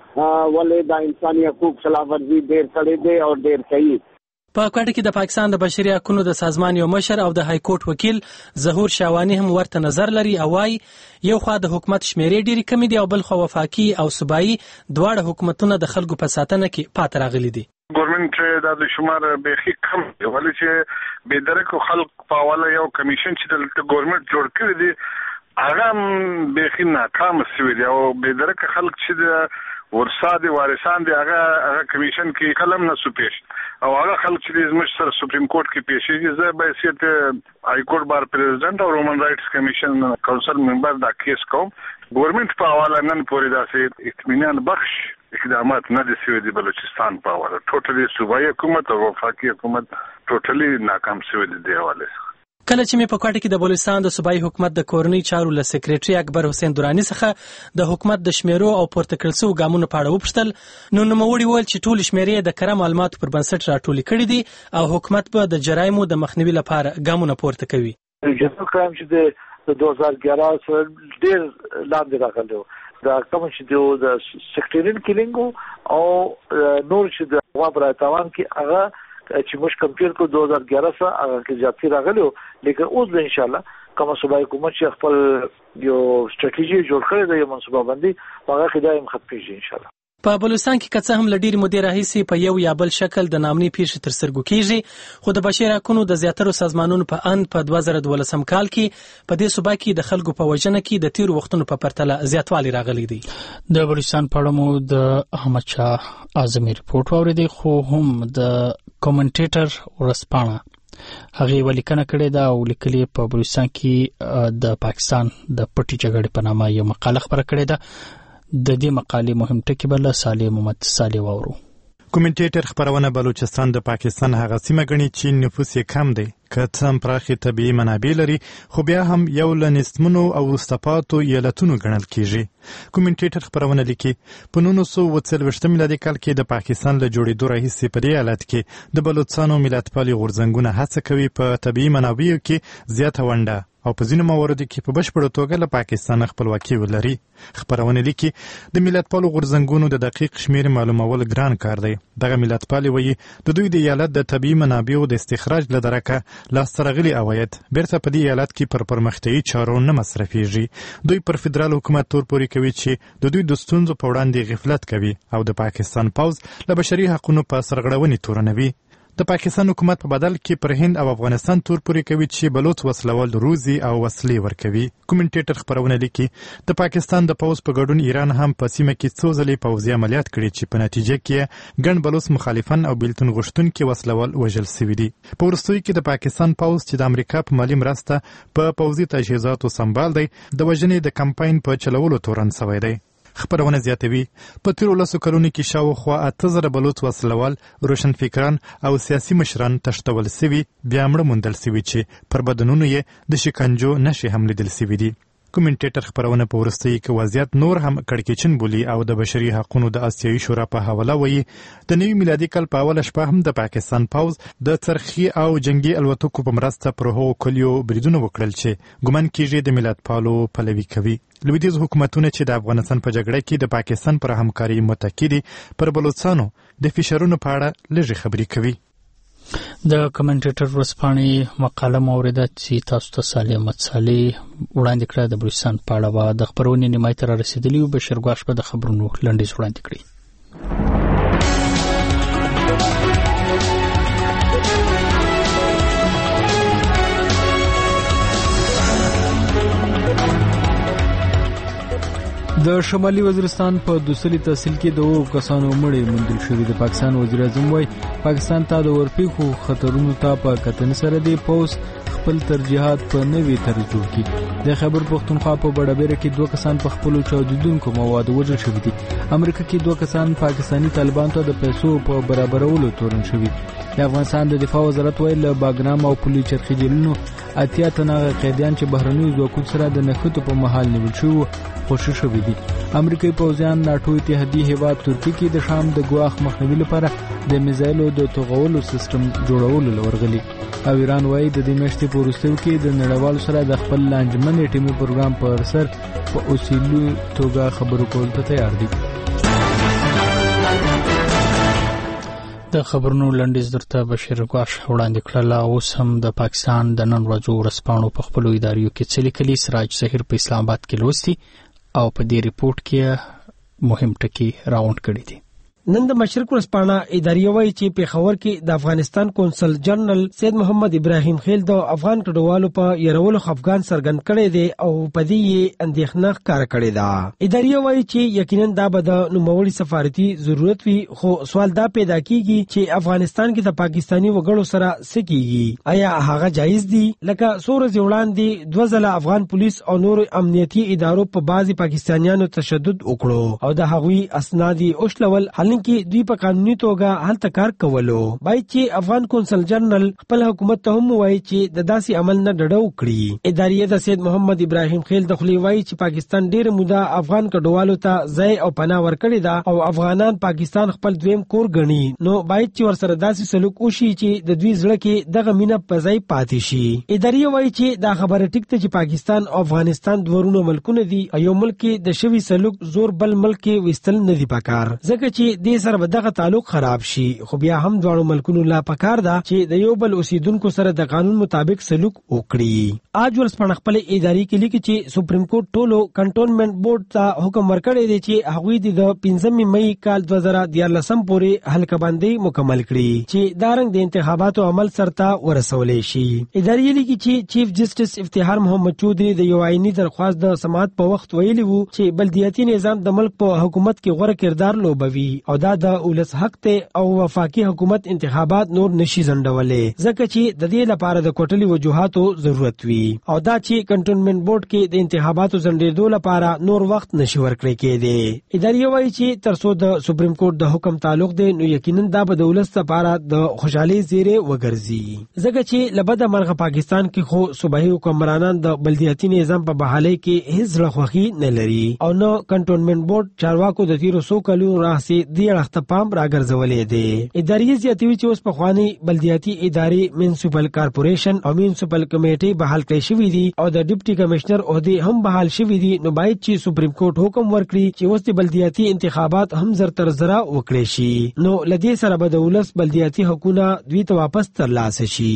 ولې دا انساني حقوق خلاف ورزي ډېر کړی دی او ډېر کوي. په کوټه کې د پاکستان د بشري حقوقو د سازمان یو مشر او د های کورټ وکیل ظهور شاوانی هم ورته نظر لري او وايي یو خوا د حکومت شمیرې ډېرې کمې دي او بل خوا وفاقي او صوبایي دواړه حکومتونه د خلکو په ساتنه کې پاتې راغلي دي. ګورنمنت دا د شمار بیخي کم دی، ولې چې بېدرکو خلک په حواله یو کمیشن چې د ګورنمنت جوړ کړی دی هغه بیخي ناکام شوی دی او بېدرکه خلک چې د ورثه دي وارثان دي هغه هغه کمیشن کې قلم نه سو پیش او هغه خلک چې زموږ سره سپریم کورټ کې پیښیږي. زه به حیثیت های کورټ بار پریزیدنت او هیومن رائټس کمیشن کونسل ممبر دا کیس کوم. ګورنمنت په حواله نن پورې داسې اطمینان بخش اقدامات نه دي شوي دي بلوچستان په حواله. ټوټلی صوبایي حکومت او وفاقي حکومت ټوټلی ناکام شوي دي دې حواله. کله چې مې په کوټه کې د بلوچستان د صوبایي حکومت د کورنۍ چارو له سکریټري اکبر حسین درانی څخه د حکومت د شمیرو او پورته کړل شوو ګامونو په اړه وپوښتل، نو نوموړي وویل چې ټول شمیرې د کره معلوماتو پر بنسټ راټولې کړي دي او حکومت به د جرایمو د مخنیوي لپاره ګامونه پورته کوي. جنرال کرایم چې د دوه هزار اګیاره سره ډېر لاندې راغلی و، دا کوم چې د سکټریین کلینګ او نور چې د غوا تاوان کې هغه چې موږ کمپیر کو دوه هزار اګیاره سره هغه کې زیاتې راغلی و، لیکن اوس به انشاءالله کوم صوبایي حکومت چې خپل یو سټریټیجي جوړ کړی دی، یو منصوبه بندي هغه کې دایم ختمېږي انشاءالله. په بلوچستان کې که څه هم له ډېرې مودې راهیسې په یو یا بل شکل د نامني پیښې تر سترګو کېږي، خو د بشري حقونو د زیاترو سازمانونو په اند په دوه زره دولسم کال کې په دې صوبه کې د خلکو په وژنه کې د تیرو وختونو په پرتله زیاتوالی راغلی دی. د بلوچستان په اړه مو د احمد شاه اعظمي رپورټ واورېدی، خو هم د کومنټیټر ورځپاڼه هغې یوه لیکنه کړې ده او لیکلې په بلوچستان کې د پاکستان د پټې جګړې په نامه یو مقاله خپره کړې ده. د دې مقالې مهم ټکي به له صالح محمد صالح واورو. کومنټیټر خبرونه بلوچستان د پاکستان هغه سیمه ګڼي چې نفوس یې کم دی، که څه هم پراخې طبیعي منابع لري، خو بیا هم یو له نسمنو او وروسته پاتو ایالتونو ګڼل کېږي. کومنټیټر خبرونه لیکي په نولس سوه اووه څلوېښتم میلادي کال کې د پاکستان له جوړېدو راهیسې په دې ایالت کې د بلوچستانو ملتپالي غورځنګونه هڅه کوي په طبیعي منابعو کې زیاته ونډه او په ځینو مواردو کې په بشپړه توګه له پاکستان خپلواکي ولري. خبرونه لیکي د ملتپالو غورځنګونو د دقیق شمېرې معلومول ګران کار دی. دغه ملتپالې وایي د دوی د ایالت د طبیعي منابعو د استخراج له درکه لاسته راغلي عواید بیرته په دې ایالت کې پر پرمختیایي چارو نه مصرفېږي. دوی پر فدرال حکومت تور پورې کوي چې د دوی د ستونزو په وړاندې غفلت کوي او د پاکستان پوځ له بشري حقونو په سرغړونې تورنوي. د پاکستان حکومت په بدل کې پر هند او افغانستان تور پورې کوي چې بلوچ وسلوال روزي او وسلې ورکوي. کومنټیټر خبرونه لیکي د پاکستان د پوځ په ګډون ایران هم په سیمه کې څو ځلې پوځي عملیات کړي چې په نتیجه کې ګڼ بلوچ مخالفان او بیلتون غوښتونکي وسلوال وژل شوي دي. په وروستیو کې د پاکستان پوځ چې د امریکا په مالي مرسته په پوځي تجهیزاتو سمبال دی، د وژنې د کمپاین په چلولو تورن شوی دی. خبرونه زیاتوي په تیرو لسو کلونو کې شاوخوا اته زره بلوڅ وسلوال روشنفکران او سیاسي مشران تښتول سوي بیا مړه موندل سوي چې پر بدنونو یې د شکنجو نښې هم لیدل سوي دي. کومنټیټر خبرونه په وروستیو کې وضعیت نور هم کړکېچن بولي او د بشري حقوقو د آسیایي شورا په حواله وایي د نوي میلادي کال په اوله شپه هم د پاکستان پوځ د څرخي او جنگي الوتکو په مرسته پر هغو کلیو بریدونه وکړل چې ګمان کېږي د ملت پالو پلوي کوي. لویدیځ حکومتونه چې د افغانستان په جګړه کې د پاکستان پر همکاري متکي دي پر بلوڅانو د فشارونو په اړه لږې خبرې کوي. د کمنټیټر ورځپاڼې مقاله موریده چې تاسو ته صالح احمد صالح وړاندې کړه د بلوچستان په اړه وه. د خپرونې نیمایي ته رارسېدلي وو. بشیر ګواش به د خبرونو لنډیز وړاندې کړي. د شمالي وزیرستان په دوسلي تحصیل کې د اوو کسانو مړي موندل شوي. د پاکستان وزیر اعظم وایي پاکستان ته د ورپېښو خطرونو ته په کتنې سره د پوځ خپل ترجیحات په نوي طرز جوړ کړي. د خیبر پښتونخوا په بډابیره کې دوه کسان په خپلو چاودېدونکو موادو وژل شوي دي. امریکا کې دوه کسان پاکستاني طالبانو ته د پیسو په برابرولو تورن شوي. د افغانستان د دفاع وزارت وایي له باګرام او پولي چرخي جیلونو اتیا تنه قیدیان چې بهرنیو ځواکونو سره د نښتو په مهال نیول شوي خوشي شوي دي. امریکایي پوځیان ناټو اتحادیې هیواد ترکیې کې د شام د ګواښ مخنیوي لپاره د میزایلو د توغولو سیستم جوړولو لورغلي. او ایران وایي د دې میاشتې په وروستیو کې د نړیوالو سره د خپل لانجمن ټیمي پروګرام پر سر په اصولي توګه خبرو کولو ته تیار دي. د خبرونو لنډیز درته بشیر ګواش وړاندې کړله. اوس هم د پاکستان د نن ورځو ورځپاڼو په خپلو اداریو کې څه لیکلي سراج ظهیر په اسلام آباد کې لوستي او په دې ریپورت کې مهم ټکي راونډ کړي دي. نن د مشرق ورځپاڼه اداریه وایي چې پیښور کې د افغانستان کونسل جنرال سید محمد ابراهیم خیل د افغان کډوالو په يرولو خفګان څرګند کړی دی او په دې یې اندېښنه ښکاره کړې ده. اداریه وایي چې یقینا دا به د نوموړي سفارتي ضرورت وي، خو سوال دا پیدا کیږي چې افغانستان کې د پاکستاني وګړو سره څه کیږي. آیا هغه جایز دي؟ لکه څو ورځې وړاندې دوه ځله افغان پولیس او نور امنیتي ادارو په بعضې پاکستانیانو تشدد وکړو او د هغوی اسناد یې وشلول، کې دوی په قانوني توګه هلته کار کولو. باید چې افغان کونسل جنرال خپل حکومت ته هم ووایي چې د داسې عمل نه ډډه وکړي. اداریه د سید محمد ابراهیم خیل د خولې وایي چې پاکستان ډېره موده افغان کډوالو ته ځای او پناه ورکړې ده او افغانان پاکستان خپل دویم کور ګڼي، نو باید چې ورسره داسې سلوک وشي چې د دوی زړه کې دغه مینه په ځای پاتې شي. اداریه وایي چې دا خبره ټیک ده چې پاکستان او افغانستان دوه ملکونه دي او یو ملک کې د شوي سلوک زور بل ملک کې وستل نه دي پکار، ځکه چې دې سره به دغه تعلق خراب شي. خو بیا هم دواړو ملکونو لا پکار ده چې د یو بل اوسیدونکو سره د قانون مطابق سلوک وکړي. آج ورځپاڼه خپل اداري کې لیکي چې سپریم کورټ ټولو کنټونمنت بورډ ته حکم ورکړی دی چې هغوی د پنځمې مئی کال دوه زره دیارلسم پورې حلقه بندي مکمل کړي چې دا رنګ د انتخاباتو عمل سرته ورسولی شي. اداري لیکي چې چیف جسټس افتخار محمد چودھری د یو آئینی درخواست د سماعت په وخت ویلي وو چې بلدیاتي نظام د ملک په حکومت کې غوره کردار لوبوي او دا د ولس حق ته او وفاقي حکومت انتخابات نور نشي ځنډولې، ځکه چې د دې لپاره د کوټلي وجوهاتو ضرورت وي او دا چې کنټونمنت بورډ کې د انتخاباتو ځنډېدو لپاره نور وخت نشي ورکړی کېدی. اداري وایي چې تر څو د سپریم کورټ د حکم تعلق دی نو یقینا دا به د ولس لپاره د خوشحالۍ زیری وګرځي، ځکه چې لبد مرغه پاکستان کې خو صوبایي حکمرانان د بلدیاتي نظام په بحالۍ کې هیڅ زړه خوښي نه لري او نه کنټونمنت بورډ چارواکو د تیرو څو کلونو راهیسې دې اړخ ته پام راګرځولې دی. اداري زیاتوي چې اوس پخواني بلدیاتي ادارې میونسپل کارپوریشن او میونسپل کمیټې بحال کړې شوې دي او د ډیپټي کمشنر عہدې هم بحال شوې دي، نو باید چې سپریم کورټ حکم ورکړي چې اوس د بلدیاتي انتخابات هم زر تر زره وکړي شي، نو لدې سره به د ولس بلدیاتي حقونه دوی ته واپس ترلاسه شي.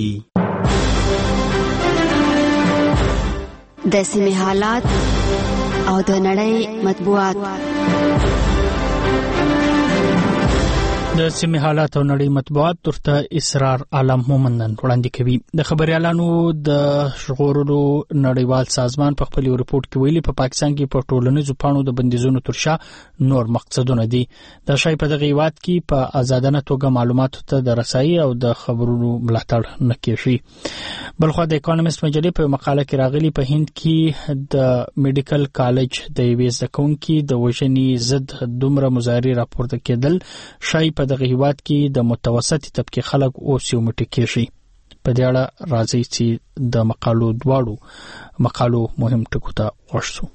د سیمې حالات او د نړۍ مطبوعات. د سیمې حالات او نړۍ مطبوعات ترته اسرار عالم مومنن وړاندې کوي. د خبريالانو د شغورلو نړیوال سازمان په خپل ریپورت کې ویلي په پا پاکستان کې په ټولنیزو پاڼو د بندیزونو ترشا نور مقصدونه دي. د شای په دغه هیواد کې په آزادانه توګه معلوماتو ته د رسایي او د خبرونو ملاتړ نه کیږي. بلخو د اکونومیست مجلې په مقاله کې راغلي په هند کې د میډیکل کالج د یوې زکونکي د وژنې ضد دومره مظاهرې راپورته کېدل شای په دغه هیواد کې د متوسطي طبقه خلک اوس یو مټی کېږي. په دې اړه راځي چې د مقالو دواړو مقالو مهم ټکو ته ورشو.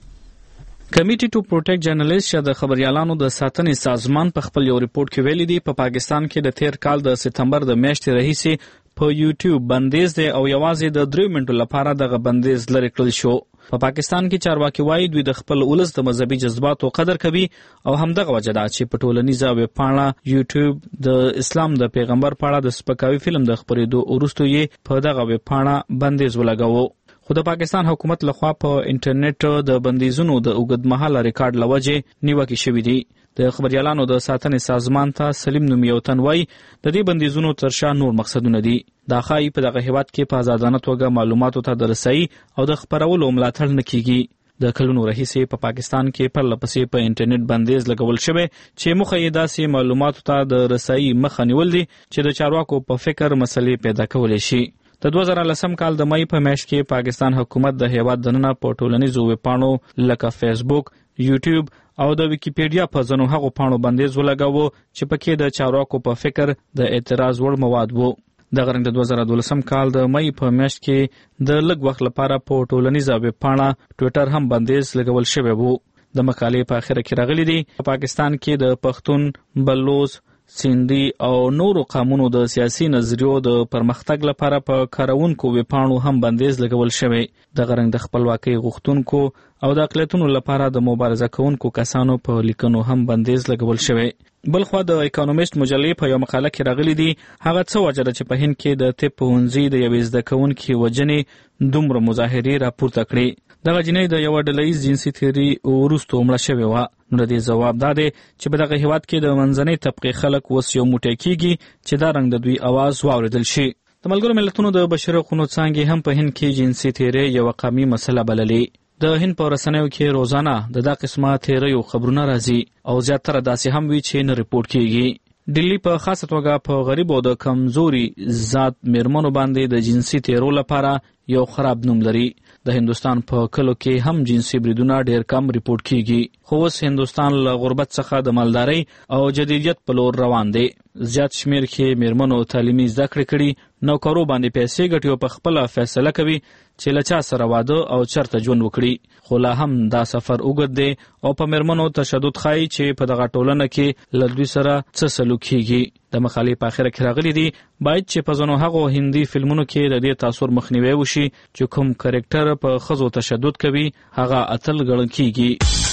کمیټي ټو پروټیکټ جرنالیست چې د خبريالانو د ساتنې سازمان په خپل یو ریپورت کې ویلي دي په پاکستان کې د تیر کال د سپتمبر د میاشتې راهیسې په یوټیوب بندیز دی او یوازې د درې منټو لپاره دغه بندیز لرې کړل شو. په پا پاکستان کې چارواکي وایي دوی د خپل ولس د مذهبي جذباتو قدر کوي او همدغه وجه ده چې په ټولنیزه ویبپاڼه یوټیوب د اسلام د پیغمبر په اړه د سپکاوي فلم د خپرېدو وروسته یې په دغه ویبپاڼه بندیز ولګاوه. خو د پاکستان حکومت لخوا په انټرنیټ د بندیزونو د اوږدمهاله ریکارډ لوجه نیوکې شوې دي. د خبريالانو د ساتنې سازمان ته سلیم نوم یو تن وایي د دې بندیزونو ترشا نور مقصدونه دي. دا ښایي په دغه هیواد کې په آزادانه توګه معلوماتو ته د رسایي او د خپرولو ملاتړ نه کیږي. د کلونو راهیسې په پاکستان کې پرله پسې په انټرنیټ بندیز لګول شوی چې موخه یې داسې معلوماتو ته د رسایي مخه نیول دي چې د چارواکو په فکر مسلې پیدا کولی شي. د دوه زره لسم کال د مئی په میاشت کې پاکستان حکومت د هیواد دننه په ټولنیزو ویبپاڼو لکه فیسبوک، یوټیوب او د ویکیپیډیا په ځینو هغو پاڼو بندیز ولګاوه چې پکې د چارواکو په فکر د اعتراض وړ مواد وو. دغه رنګ د دوه زره دولسم کال د مئی په میاشت کې د لږ وخت لپاره په ټولنیزه ویبپاڼه ټویټر هم بندیز لګول شوی وو. د مقالې په اخره کې راغلي دي په پاکستان کې د پښتون، بلوچ، سیندي او نورو قومونو د سیاسي نظریو د پرمختګ لپاره په کارونکو ویبپاڼو هم بندیز لګول شوی. دغه رنګ د خپلواکۍ غوښتونکو او د اقلیتونو لپاره د مبارزه کوونکو کسانو په لیکنو هم بندیز لګول شوی. بلخو د اکونومیست مجلې په یو مقاله کې راغلي دي هغه څه وجه ده چې په هند کې د طب پوهنځي د یوې زده کوونکې وژنې دومره مظاهرې راپورته کړې. دغه جنۍ د یوه ډلهییز جنسي تیري وروسته مړه شوې وه. نو د دې ځواب دا دی چې په دغه هیواد کې د منځنۍ طبقې خلک اوس یو موټی کېږي چې دا رنګ د دوی اواز واورېدل شي. د ملګرو ملتونو د بشري حقوقو څانګې هم په هند کې جنسي تیري یوه قومي مسله بللې. د هند په رسنیو کې روزانه د دا قسمه تیریو خبرونه راځي او زیاتره داسې هم وي چې نه ریپورټ کیږي. ډیلی په خاصه توګه په غریب او د کمزوري ذات میرمنو باندې د جنسي تیرو لپاره یو خراب نوم لري. د هندستان په کلو کې هم جنسي بریدونه ډیر کم ریپورټ کیږي. خو اوس هندستان له غربت څخه د مالدارۍ او جدیدیت په لور روان دی. زیات شمیر کې میرمنو تعلیمي زده کړې کړي، نوکرو باندې پیسې ګټي او په خپله فیصله کوي چې له چا سره واده او چرته ژوند وکړي. خو لا هم دا سفر اوږد دی او په میرمنو تشدد ښایي چې په دغه ټولنه کې له دوی سره څه سلوک کیږي. د مقالې په اخره کې راغلي دي باید چې په ځینو هغو هندي فلمونو کې د دې تاثر مخنیوی وشي چې کوم کرکټر په ښځو تشدد کوي هغه اتل ګڼل کیږي.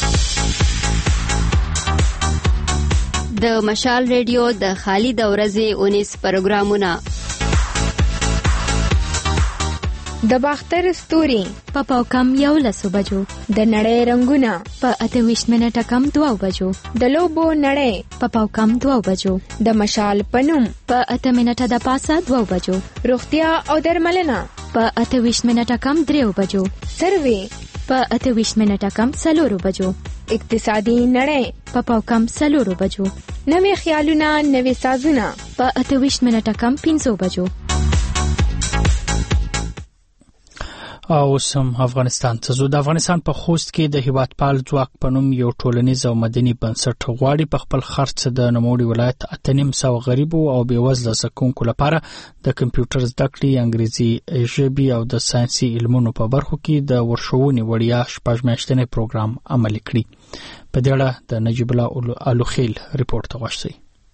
د مشال ریډیو د خالي د ورځې اونیس پروګرامونه د باختر ستوري په پاوکم یو لسو بجو، د نړۍ رنگونه په اته ویشت منټه کم دوه بجو، د لوبو نړۍ په پاوکم دوه بجو، د مشال پنوم په اته منټه د پاسه دوه بجو، روغتیا او درملنه په اته ویشت منټه کم درې بجو، سروي په اته ویشت منټه کم څلور بجو، اقتصادي نړۍ په پاوکم څلور بجو، نوې خیالونه نوې سازونه په اته ویشت منټه کم پنځه بجو. او سم افغانستان ته زو. د افغانستان په خوست کې د هیوادپال ځواک په نوم یو ټولنیز او مدني بنسټ غواړي په خپل خرڅ د نوموړي ولایت اته نیم سوه غریبو او بېوزله زده کوونکو لپاره د کمپیوټر زده کړې، انګریزي ژبې او د ساینسي علمونو په برخو کې د ورښوونې وړیا شپږ میاشتنی پروګرام عملي کړي. په دې اړه د نجیب الله الوخیل ریپورت ته غوښتي.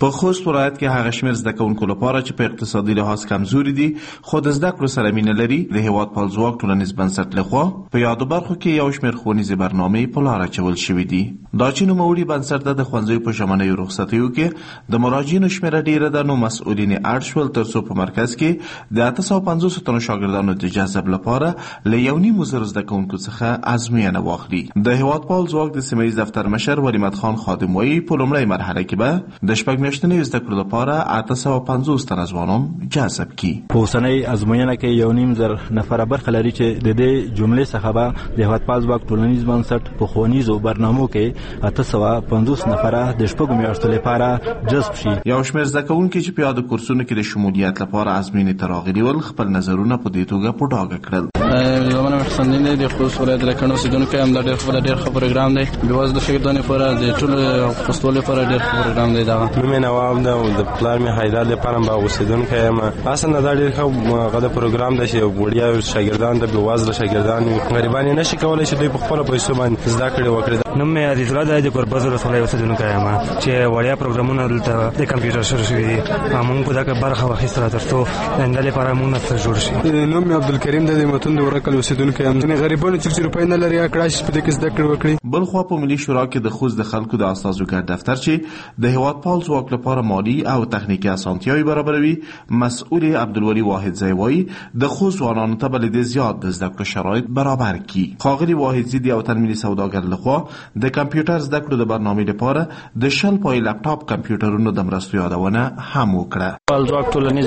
په خوست ولایت کې هغه شمېر زده کوونکو لپاره چې په اقتصادي لحاظ کمزوري دي خو د زده کړو سره مینه لري د هیواد پال ځواک ټولنیز بنسټ لخوا په یادو برخو کې یو شمېر ښوونیزې برنامې په لاره اچول شوي دي. دا چې نوموړي بنسټ ته د ښوونځیو په ژمنیو رخصتیو کې د مراجعینو شمېره ډېره ده، نو مسؤلین یې اړ شول تر څو په مرکز کې د اته سوه پنځوس تنو شاګردانو د جذب لپاره له یو نیم زرو زده کوونکو څخه ازموینه واخلي. د هیواد پال ځواک د سیمه ییز دفتر مشر ولیمت خان خادم وایي په لومړۍ مرحله کې به د شپږ میاشتنیو زده کړو لپاره اته سوه پنځوس تنه ځوانان جذب کړي. په اوسنۍ ازموینه کې یو نیم زر نفره برخه لري چې د دې جملې څخه به د هیواد پال ځواک ټولنیز بنسټ په ښوونیزو برنامو کې اته سوه پنځوس نفره د شپږو میاشتو لپاره جذب شي. یو شمېر زده کوونکي چې په یادو کورسونو کې د شمولیت لپاره ازموینې ته راغلي ول خپل نظرونه په دې توګه په ډاګه کړل. زمانه محسن دی د خوست ولایت له کڼو اوسېدونکی یم. دا ډېر ښه ډېر ښه پروګرام دی. بېوزله شاګردانو لپاره د ټولو خوستوالو لپاره ډېر ښه پروګرام دی. دغه نوم یې نواب ده او د پلار مې حیدر لپاره به اوسېدونکی یم. اصلا دا ډېر ښه هغه پروګرام دی چې وړیا شاګردان د بېوزله شاګردان غریبان یې نشي کولی چې دوی په خپلو پیسو باندې زده کړې وکړي. نوم مې عزیز الله دی د ګوربز ولسوالۍ اوسېدونکی یم چې وړیا پروګرامونه دلته د کمپیوټر سره شوي دي. موږ په دغه برخه واخیستله تر څو د آینده لپاره موږ نسل جوړ شي. نوم مې عبدالکریم دی د متون د ورکل اوسېدونکی یم. غریبانو چې روپۍ نه لري کړای شي په دې کې زده کړې وکړي. بل خوا په ملي شورا کې د خوست د خلکو د استازو ګډ دفتر چې د هیواد پال ځواک لپاره مالی او تخنیکي اسانتیاوې برابروي، مسؤل عبدالولي واحد زیوایی د خوست ځوانانو ته بل د زیات د زده کړو شرایط برابر کړي. ښاغلي واحد زی د یو تن ملي سوداګر لخوا د کمپیوټر زده کړو د برنامې لپاره د شل پای لپټاپ کمپیوټرونو د مرستو یادونه هم وکړه. پال ځواک ټولنیز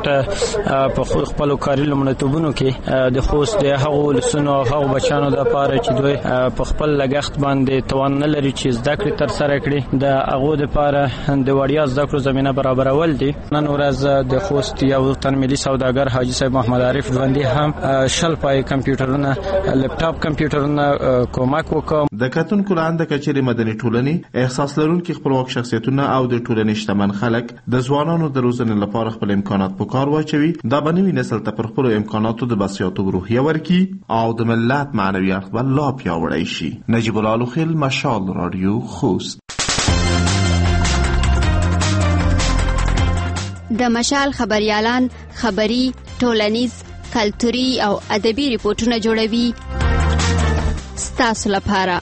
بنسټ په خود خپل کاري لومړیتوبونو کې د خوست د هغو ولسونو او هغو بچیانو دپاره چې دوی په خپل لګښت باندې توان نه لري چې زده کړې ترسره کړي، د هغو دپاره د وړیا زده کړو زمینه برابرول دي. نن ورځ د خوست یو تن ملي سوداګر حاجي صاحب محمد عارف ژوندي هم شل پای کمپیوټرونه لپټاپ کمپیوټرونه کومک وکړ. د کتونکو لاندې کچېرې مدني ټولنې احساس لرونکي خپلواک شخصیتونه او د ټولنې شتمن خلک د ځوانانو د روزنې لپاره خپل امکانات په کار واچوي. دا به نوي نسل ته پر خپلو امکاناتو د بسیاتوب روحیه ورکړي او د ملت معنوي اړخ به لا پیاوړی شي. نجیب الله لوخیل، مشال رادیو، خوست. د مشال خبريالان خبري، ټولنیز، کلتوري او ادبي ریپورتونه جوړوي ستاسو لپاره.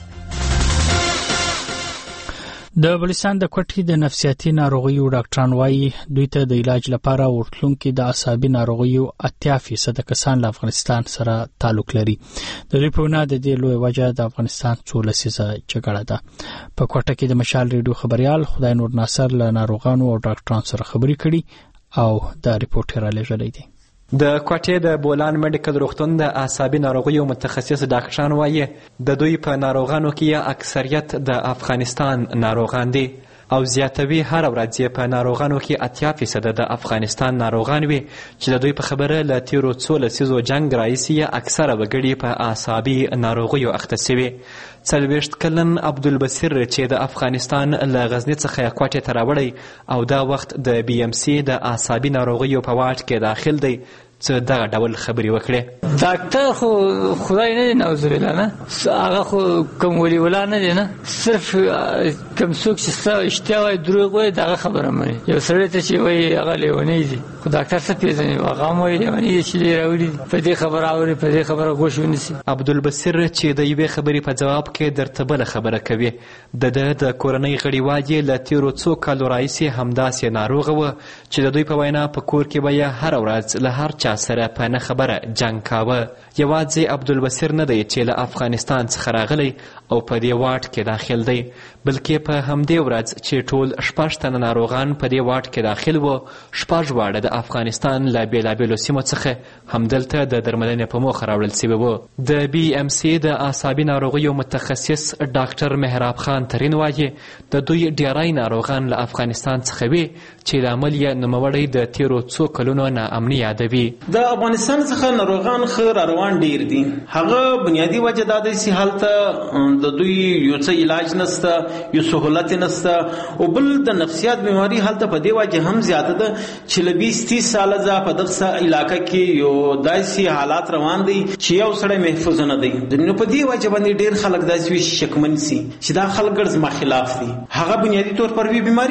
د بلوچستان د کوټې د نفسیاتي ناروغیو ډاکټران وایي دوی ته د علاج لپاره ورتلونکي د اعصابي ناروغیو اتیا فیصد کسان له افغانستان سره تعلق لري. د دوی په وینا د دې لویه وجه د افغانستان څو لسیزه جګړه ده. په کوټه کې د مشال ریډیو خبريال خدای نور ناصر له ناروغانو او ډاکټرانو سره خبرې کړي او دا ریپورت یې رالیږلی دی. د کوټې د بولان میډیکل روغتون د اعصابي ناروغیو متخصص ډاکټران وایي د دوی په ناروغانو کې اکثریت د افغانستان ناروغان دي او زیاتوي هر ورځ په ناروغانو کې اتیا فیصد د افغانستان ناروغان وي چې د دوی په خبره له تیرو څو لسیزو جنګ راهیسې اکثره وګړي په اعصابي ناروغیو اخته سوي. څلوېښت کلن عبدالبصیر چې د افغانستان له غزني څخه کوټې ته راوړی او دا وخت د بي ام سي د اعصابي ناروغیو په واټ کې داخل دی، څه دغه ډول خبرې وکړې. ډاکټر خو خدای نه دی نعوذ بالله نه، هغه خو کوم ولي ولا نه دی نه، صرف کوم څوک چې ستا اشتیا وایي دروغ وایي دغه خبره مني. یو سړی ته چې وایي هغه لیونی دي، خو ډاکټر څه پېژني، هغه هم وایي لیونی دی چې دی راوړي دي، په دې خبره اوري په دې خبره غوږ ونیسي. عبدالبصیر چې د یوې خبرې په جواب کې درته بله خبره کوي. د ده د کورنۍ غړي وایي له تېرو څو کالو راهیسې همداسې ناروغه وه چې د دوی په وینا په کور کې به یې هره ورځ له هر چا سره په نه خبره جنګ کاوه. یوازې عبدالبصیر نه دی چې له افغانستان څخه راغلی او په دې واټ کې داخل دی، بلکې په همدې ورځ چې ټول شپږ تنه ناروغان په دې واټ کې داخل وو، شپږ واړه د افغانستان له بېلابېلو سیمو څخه همدلته د درملنې په موخه راوړل سوي وو. د بي ام سي د اعصابي ناروغیو متخصص ډاکټر مهراب خان ترین وایي د دوی ډیری ناروغان له افغانستان څخه وي چې لامل یې نوموړی د تیرو څو کلونو ناامني یادوي. د افغانستان څخه ناروغان ښه راروان ډیر دي. هغه بنیادي وجه دا دی چې هلته د دوی یو څه علاج نشته، یو سهولت نشته، او بل د نفسیات بیماری هلته په دې وجه هم زیاته ده چې له بیس تیس ساله ځا په دغه علاقه کې یو داسې حالات روان دي چې یو سړی محفوظ نه دی. نو په دې وجه باندې ډیر خلک داسې شکمن سي چې دا خلک ګرځ ما خلاف دي. هغه بنیادی طور پر وی بیماری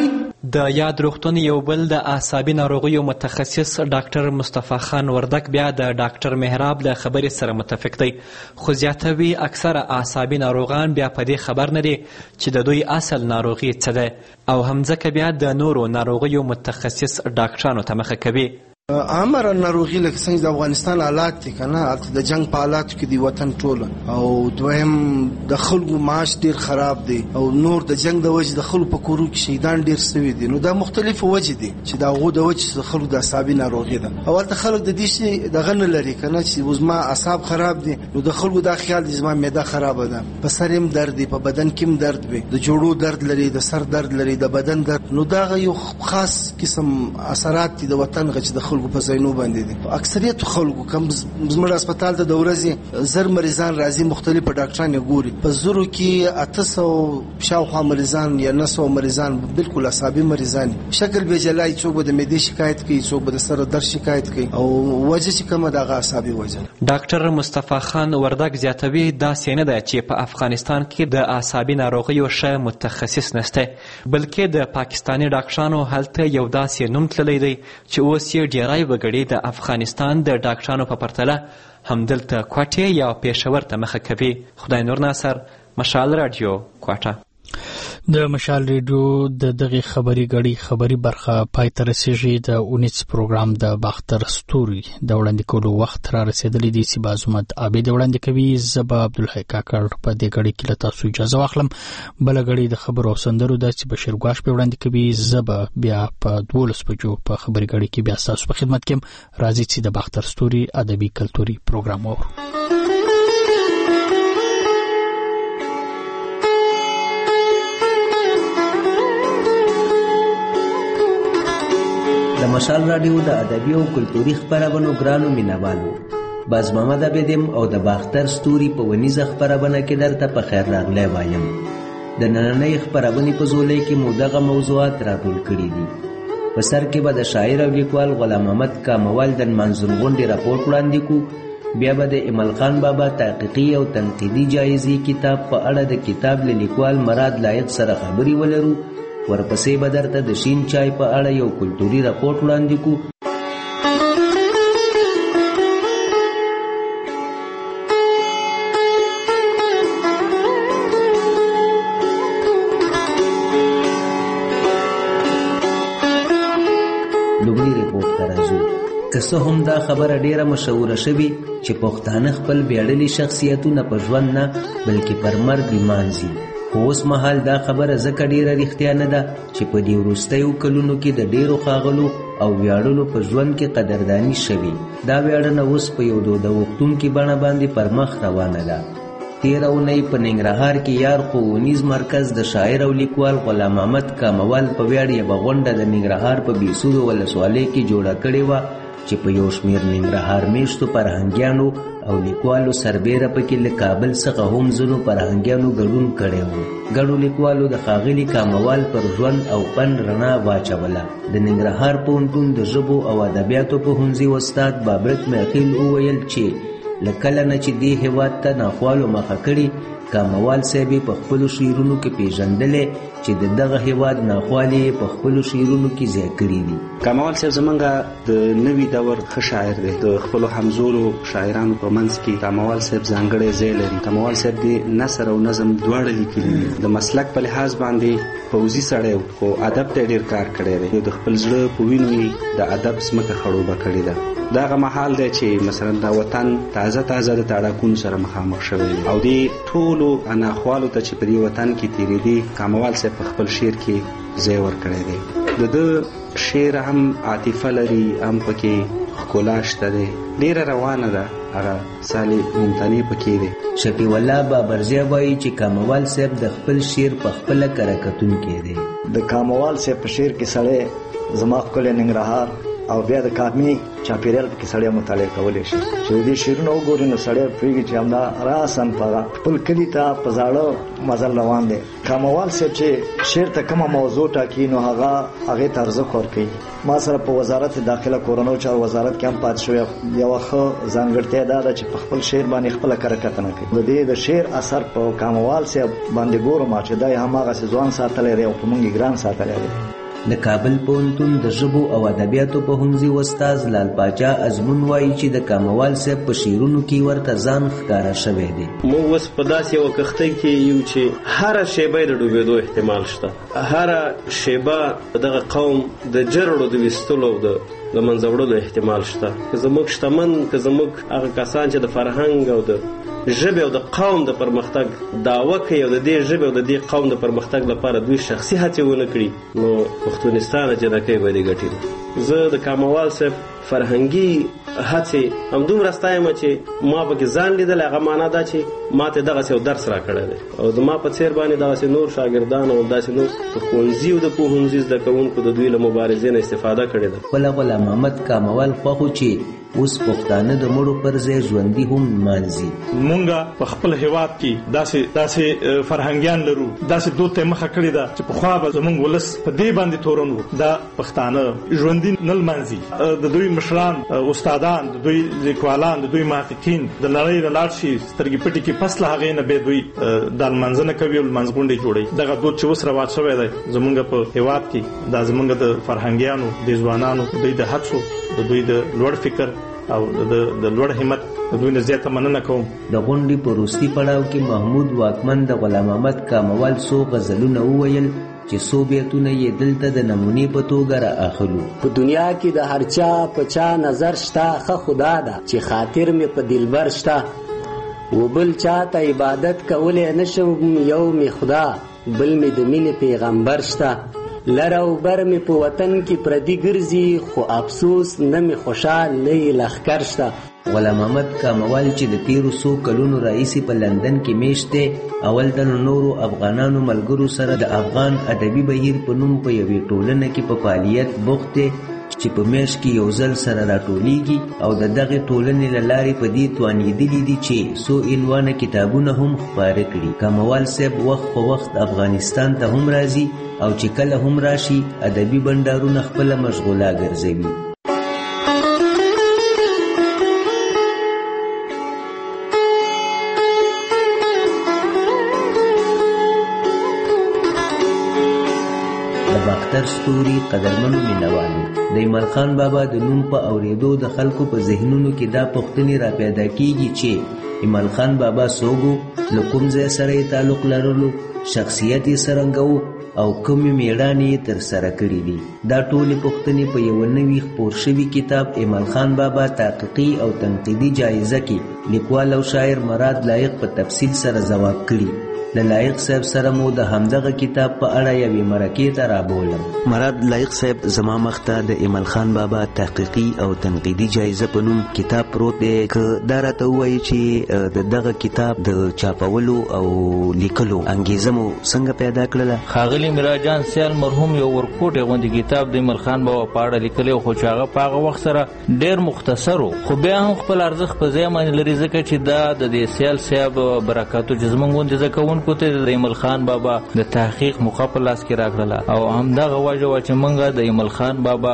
د یاد روغتون یو بل د اعصابي ناروغیو متخصص ډاکټر مصطفی خان وردک بیا د ډاکټر مهراب له خبرې سره متفق دی، خو زیاتوي اکثره اعصابي ناروغان بیا په دې خبر نه دي چې د دوی اصل ناروغي څه ده، او همځکه بیا د نورو ناروغیو متخصص ډاکټرانو ته مخه کوي. عامه ناروغي لکه څنګه د افغانستان حالات دي کنه، د جنگ په حالاتو کې دی وطن ټول، او دویم د خلکو معاش ډیر خراب دی، او نور د جنگ د وجې د خلکو په کورو کې شهیدان ډیر سوي دي. نو دا مختلفه وجې دي چې دا غو د وجې د خلکو د اعصابي ناروغي ده. اول ته خلک د دې شي دغه نه لري کنه چې وزما اعصاب خراب دي، نو د خلکو دا خیال دي زما معده خراب ده، په سر هم درد دی، په بدن کې هم درد وي، د جوړو درد لري، د سر درد لري، د بدن درد. نو دا یو خاص قسم اثرات دي د وطن غچ د خلکو په ځینو باندې دي. اکثریت خلکو کوم زموږ هسپتال ته د ورځې زر مریضان راځي، مختلف ډاکټران یې ګوري، په زرو کې اته سوه شاوخوا مریضان یا نه سوه مریضان بالکل اعصابي مریضان شکل به جلای، څوک به د معدې شکایت کوي، څوک به د سر درد شکایت کوي، او وجه چې کومه دغه اعصابي وجه. ډاکټر مصطفی خان وردک زیاتوي داسې نه ده چې په افغانستان کې د اعصابي ناروغیو ښه متخصص نشته، بلکې د پاکستاني ډاکټرانو هلته یو داسې نوم تللی دی چې اوس یې ډیری وګړي د افغانستان د ډاکټرانو په پرتله همدلته کوټې یا پېښور ته مخه کوي. خدای نور ناصر، مشال رادیو، کوټه. د مشال ریډیو د دغه خبري غړي خبري برخه پای ته رسیږي. د اونیس پروګرام د باختر ستوري د وړاندې کولو وخت را رسیدلی دی چې بازمت عابد وړاندې کوي. زبا عبدالحی کاکړ په دې غړي کې له تاسو اجازه واخلم. بل غړي د خبرو او سندرو د چې بشیر ګواش په وړاندې کوي. زبا بیا په دولس بجو په خبري غړي کې بیا تاسو په خدمت کې راځي چې د باختر ستوري ادبي کلتوري پروګرام وو. د مشال رادیو د ادبي او کلتوري خبرونو ګرانو مینوالو، باز محمد عبیدم او د باختر ستوري په ونیزه خبرونه کې درته په خیر راغلی وایم. د نننۍ خبرونې په ځولۍ کې مو دغه موضوعات راټول کړي دي. په سر کې به د شاعر او لیکوال غلام محمد کاموال د نمانځل غونډې راپور وړاندې کو، بیا به د ایمل خان بابا تحقیقي او تنقیدي جایزې کتاب په اړه د کتاب له لیکوال مراد لایق سره خبرې ولرو. ورپسې به درته د شین چای په اړه یو کلتوري راپورټ وړاندې کو. لومړي ریپورټ ته راځو. که څه هم دا خبره ډیره مشهوره شوې چې پښتانه خپل بیړلي شخصیتونه په ژوند نه بلکې پر مرګ لمانځي، خو اوس مهال دا خبره ځکه ډیره رښتیا نه ده چې په دې وروستیو کلونو کې د ډیرو ښاغلو او ویاړلو په ژوند کې قدرداني شوې. دا ویاړنه اوس په یو دود وختونکي بڼه باندې پر مخ روانه ده. تېره اونۍ په ننګرهار کې یار ښوونیز مرکز د شاعر او لیکوال غلام محمد کاموال په ویاړ یوه غونډه د ننګرهار په بیسورو ولسوالۍ کې جوړه کړې وه چې په یو شمېر ننګرهار میشتو فرهنګیانو او لیکوالو سربیره پکې له کابل څخه هم ځینو فرهنګیانو ګډون کړی و. ګډو لیکوالو د ښاغلي کاموال پر ژوند او فن رڼا واچوله. د ننګرهار پوهنتون د ژبو او ادبیاتو پوهنځي استاد بابرک میخیل وویل چې له کله نه چې دې هېواد ته ناخوالو مخه کړي، کاموال صاحب په خپلو شعرونو کې پیژندلی چې د دغه هېواد ناخوالې په خپلو شعرونو کې ځای کړي دي. کاموال صاحب زمونږ د نوي دور ښه شاعر دی. د خپلو همزولو شاعرانو په منځ کې کاموال صاحب ځانګړی ځای لري. کاموال صاحب د نثر او نظم دواړه لیکلي دي. د مسلک په لحاظ باندې پوځي سړی و، خو ادب ته ډېر کار کړی دی. د خپل زړه په وینو یې د ادب ځمکه خړوبه کړې ده. دا هغه مهال دی چې مثلا دا وطن تازه تازه د تاړاکونو سره مخامخ شوی دی، او دې ټولو اناخوالو ته چې په دې وطن کې تېرېدي، کاموال صاحب په خپل شعر کې ځای ورکړی دی. د ده شعر هم عاطفه لري، هم پکې ښکلا شته دی، ډېره روانه ده، هغه سالې ممتنع پکې دی. شفیع الله بابرزی وایي چې کاموال صاحب د خپل شعر په خپله کره کتونکی دی. د کاموال صاحب په شعر کې سړی زما ښکلی ننګرهار او بیا د کامی چاپیریال کې سړی مطالعه کولی شي. چې دې شعرونه وګوري نو سړی پوهېږي چې همدا راسن په خپل کلي ته په زاړه مزل روان دی. کاموال صاحب چې شعر ته کومه موضوع ټاکي نو هغه هغې ته ارزښت ورکوي. ما سره په وزارت داخله کورنیو چارو وزارت کې هم پاتې شوی یوه ښه ځانګړتیا دا ده چې په خپل شعر باندې خپله کره کتنه کوي. د دې د شعر اثر په کاموال صاحب باندې ګورم چې دا یې هماغسې ځوان ساتلی دی او په موږ یې ګران ساتلی دی. د کابل پوهنتون د ژبو او ادبیاتو پوهنځي استاد لال پاچا ازمون وایي چې د کاموال صاحب په شعرونو کې ورته ځان ښکاره شوی دی. موږ اوس په داسې یوه کښتۍ کې یو چې هره شیبه د ډوبېدو احتمال شته، هره شیبه دغه قوم د جرړو د ویستلو او د د منځه وړلو احتمال شته. که زموږ شتمن، که زموږ هغه کسان چې د فرهنګ او د ژبې او د قوم د پرمختګ دعوه کوي او د دې ژبې او د دې قوم د پرمختګ لپاره دوی شخصي هڅې ونه کړي، نو پښتونستان جنکۍ به دې ګټي. زه د کاموال صاحب فرهنګي هڅې همدومره ستایم چې ما پکې ځان لیدل، هغه معنا دا چې ما ته دغسې یو درس راکړی دی او زما په څېر باندې دغسې نور شاګردان او داسې نور د ښوونځي او د پوهنځي زده کوونکو د دوی له مبارزې نه استفاده کړې ده. خپله غلام محمد کاموال خوښ و چې اوس پښتانه د مړو پر ځای ژوندي هم نمانځي. مونږ په خپل هیواد کې داسې داسې فرهنګیان لرو، داسې دود ته مخه کړې ده چې پخوا به زموږ ولس په دې باندې تورن و. دا پښتانه ژوندي نه لمانځي. د دوی مشران، استادان، د دوی لیکوالان، د دوی محققین د نړۍ نه لاړ شي، سترګې پټې کې پس له هغې نه بیا دوی دا لمانځنه کوي او لمانځغونډې جوړوي. دغه دود چې اوس رواج شوی دی زموږ په هیواد کې، دا زموږ د فرهنګیانو، د ځوانانو، دوی د هڅو، د دوی د لوړ فکر او د لوړ همت د دوی نه زیاته مننه کوم. د غونډې په وروستي پړاو کې محمود واکمن د غلام محمد کاموال څو غزلونه وویل چې څو بیتونه یې دلته د نمونې په توګه را اخلو. په دنیا کې د هر چا په چا نظر شته، ښه خدا ده چې خاطر مې په دلبر شته، و بل چا ته عبادت کولی نشم، یو مې خدا بل مې د مینې پیغمبر شته، لر او بر مې په وطن کې پردي ګرځي، خو افسوس نه مې خوشحال نه یې لښکر شته. غلام محمد کاموال چې د تیرو څو کلونو راهیسې په لندن کې میشت دی، اول د نورو افغانانو ملګرو سره د افغان ادبي بهیر په نوم په یوې ټولنه کې په فعالیت بوخت دی چې په میاشت کې یو ځل سره راټولیږي او د دغې ټولنې له لارې په دې توانېدلي دي چې څو عنوانه کتابونه هم خپاره کړي. کاموال صاحب وخت په وخت افغانستان ته هم راځي او چې کله هم راشي ادبي بنډارونه خپله مشغوله ګرځوي. باختر ستوري قدرمنو مینوالو، د ایمل خان بابا د نوم په اوریدو د خلکو په ذهنونو کې دا پوښتنې را پیدا کیږي چې ایمل خان بابا څوک و، له کوم ځای سره یې تعلق لرلو، شخصیت یې څرنګه و او کومې میړانې یې ترسره کړي دي. دا ټولې پوښتنې په یوه نوي خپور شوي کتاب ایمل خان بابا تحقیقي او تنقیدي جایزه کې لیکوال او شاعر مراد لایق په تفصیل سره ځواب کړي. د لایق صاحب سره مو د همدغه کتاب په اړه یوې مرکې ته رابولم. مراد لایق صاحب زما مخته د ایمل خان بابا تحقیقي او تنقیدي جایزه په نوم کتاب پروت دی. که دا راته ووایي چې د دغه کتاب د چاپولو او لیکلو انګیزه مو څنګه پیدا کړله؟ ښاغلي میراجان سیال مرحوم یو ورکوټی غوندې کتاب د ایمل خان بابا په اړه لیکلی، خو چې هغه په هغه وخت سره ډېر مختصر و، خو بیا هم خپل ارزښت په ځای باندې لري، ځکه چې دا د دې سیال صاحب برکاتو چې زموږ غوندې زده کوونکو ته د ایمل خان بابا د تحقیق موقع په لاس کې راکړله، او همدغه وجه وه چې موږ د ایمل خان بابا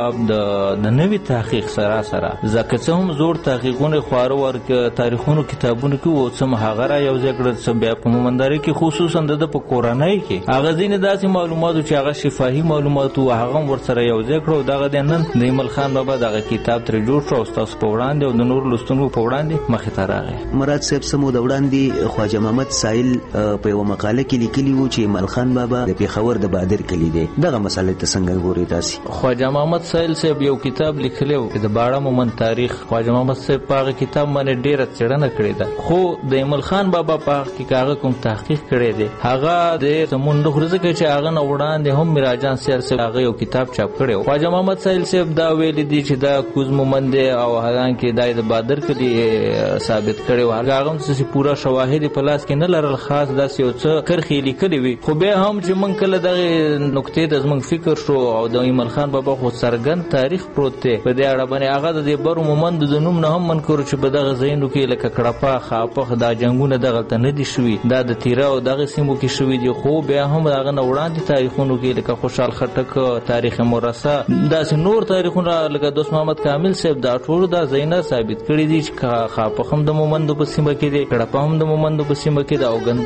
د نوي تحقیق سره سره ځکه څه هم زوړ تحقیقونه خواره ور تاریخونو کتابونو کې و، څه هم هغه را یوځای کړل، څه بیا په مومنداري کې خصوصا د ده په کورنۍ کې هغه ځینې داسې معلوماتو چې هغه شفاهي معلومات و هغه هم ورسره یوځای کړو، او دغه دی نن د ایمل خان بابا دغه کتاب ترې جوړ شو او ستاسو په وړاندې او د نورو لوستونکو په وړاندې مخې ته راغی. مراد صاحب څه مو د وړاندې خواجه محمد سایل په یوه مقاله کې لیکلي وو چې ایمل خان بابا د پېښور د بادر کلي دی. دغه مسئلې ته څنګه ګورئ تاسې؟ خواجه محمد سایل صاحب یو کتاب لیکلی و د باړه مومند تاریخ. خواجه محمد صاحب په هغه کتاب باندې ډېره څېړنه کړې ده، خو د ایمل خان بابا په هغه کې هغه کوم تحقیق کړی دی هغه ډېر سمون نه خوري، ځکه چې هغه نه وړاندې هم میراجان سیال صاحب هغه یو کتاب چاپ کړی و. خواجه محمد سایل صاحب دا ویلي دي چې دا کوز مومند دی او حالانکې دا د بادر کلي ثابت کړی و، هغه هم څه پوره شواهد په لاس کې نه لرل، خاص داسې یو څه کرښې لیکلې وي، خو بیا هم چې موږ کله دغې نقطې ته زموږ فکر شو او د ایمل خان بابا خو څرګند تاریخ پروت دی په دې اړه باندې، هغه د دې برو مومندو د نوم نه هم منکر چې په دغه ځایونو کې لکه کړپه، خاپخ، دا جنګونه دغلته نه دي شوي، دا د تیره او دغه سیمو کې شوي دي، خو بیا هم د هغه نه وړاندې تاریخونو کې لکه خوشحال خټک، تاریخ مرصع، داسې نور تاریخونه لکه دوست محمد کامل صاحب دا ټول دا ځایونه ثابت کړي دي چې خاپخ هم د مومندو په سیمه کې دی، کړپه هم د مومندو په سیمه کې ده او ګندا هم د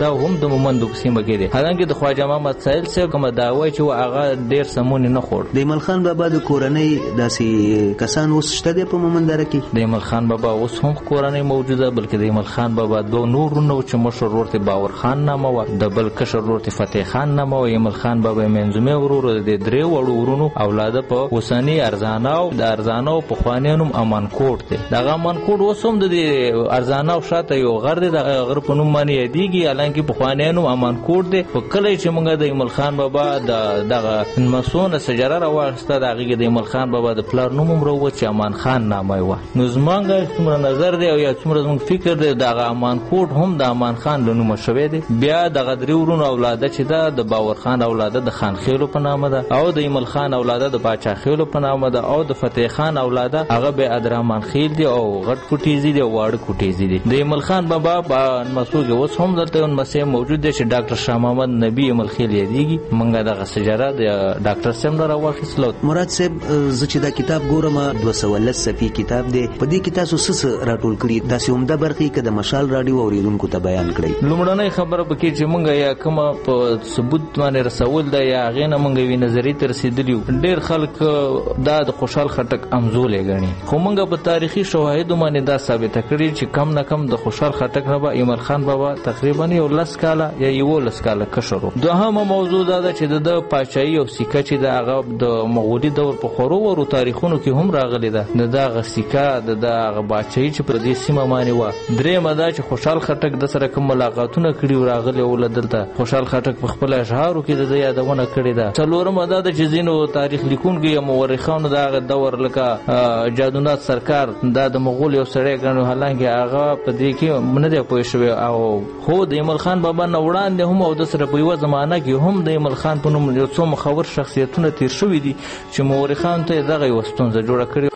د مومندو په سیمه کې دی. حالانکه د خواجه محمد سایل صاحب کومه دعوه چې هغه ډیر سمون نه خور. د ایمل خان بابا د کورنۍ داسې کسان اوس شته دی په مومندره کې؟ د ایمل خان بابا اوس هم کورنۍ موجوده، بلکې د ایمل خان بابا دوه نور نو چې مشر ورور ته باور خان نامه و، د بل کشر ورور ته فتح خان نامه و. ایمل خان بابا منځمه ورور د درې وړو ورونو اولاده په وسانی ارزاناو د ارزاناو په خوانینوم امان کوټ دی. دغه امان کوټ اوس هم د ارزاناو شاته یو غر دی، د غر په نوم باندې یادېږي، حالانکه په خوانینوم امان کوټ دی. په کله چې موږ د ایمل خان بابا د دغه مسونه سجره راوړسته د هغې د ایمل خان بابا د پلار نوم هم راووت چې امان خان نامه وه. نو زمونږ څومره نظر دی او یا څومره زموږ فکر دی دغه امان کوټ هم د امان خان له نومه شوی دی. بیا دغه درې ورونو اولاده چې ده د باور خان اولاده د خان خیلو په نامه ده، او د ایمل خان اولاده د باچا خیلو په نامه ده، او د فتح خان اولاده هغه به ادرامان خیل دی او غټ کوټیزي دی او واړه کوټیزي دی. د ایمل خان بابا په مسوګه اوس هم دلته یو مسیح موجود دی چې ډاکټر شاه محمد نبی ایمل خیل یادېږي. موږ دغه سجره د ډاکټر صاحب نه راواخیستلو. مراد صاحب زه چې دا کتاب ګورم دوه سوه لس صفحې کتاب دی، په دې کې تاسو څه راټول کړي داسې عمده برخې که د مشال راډیو اوریدونکو ته بیان کړئ؟ لومړنۍ خبره به کې چې موږ یا کومه په ثبوت باندې رسول ده یا هغې نه موږ یوې نظریې ته رسېدلي یو. ډېر خلک دا د خوشحال خټک امزولی ګڼي، خو موږ په تاریخي شواهدو باندې دا ثابته کړي چې کم نه کم د خوشحال خټک نه به ایمل خان بابا تقریبا یو لس کاله یا یولس کاله کشر و. دوهمه موضوع دا ده چې د ده پاچایي او سیکه چې د هغه د مغولي دور په خورو ورو تاریخونو کې هم راغلې ده، د ده هغه سیکه د ده هغه پاچایي چې په دې سیمه باندې وه. درېیمه دا چې خوشحال خټک د سره کوم ملاقاتونه کړي و راغلي وله دلته. خوشحال خټک په خپل اشعارو کې د ده یادونه کړې ده. څلورمه دا ده چې ځینو تاریخ لیکونکو یا مورخانو د هغه دور لکه جادونات سرکار دا د مغول یو سړی ګڼو، حالانکه هغه په دې کې نه دی پوه شوی. او خو د ایمل خان بابا نه وړاندې هم او د سره په یوه زمانه کې هم د ایمل خان په نوم یو څو مخور شخصیتونه تیر شوي دي چې مورخانو ته یې دغه یوه ستونزه جوړه کړې.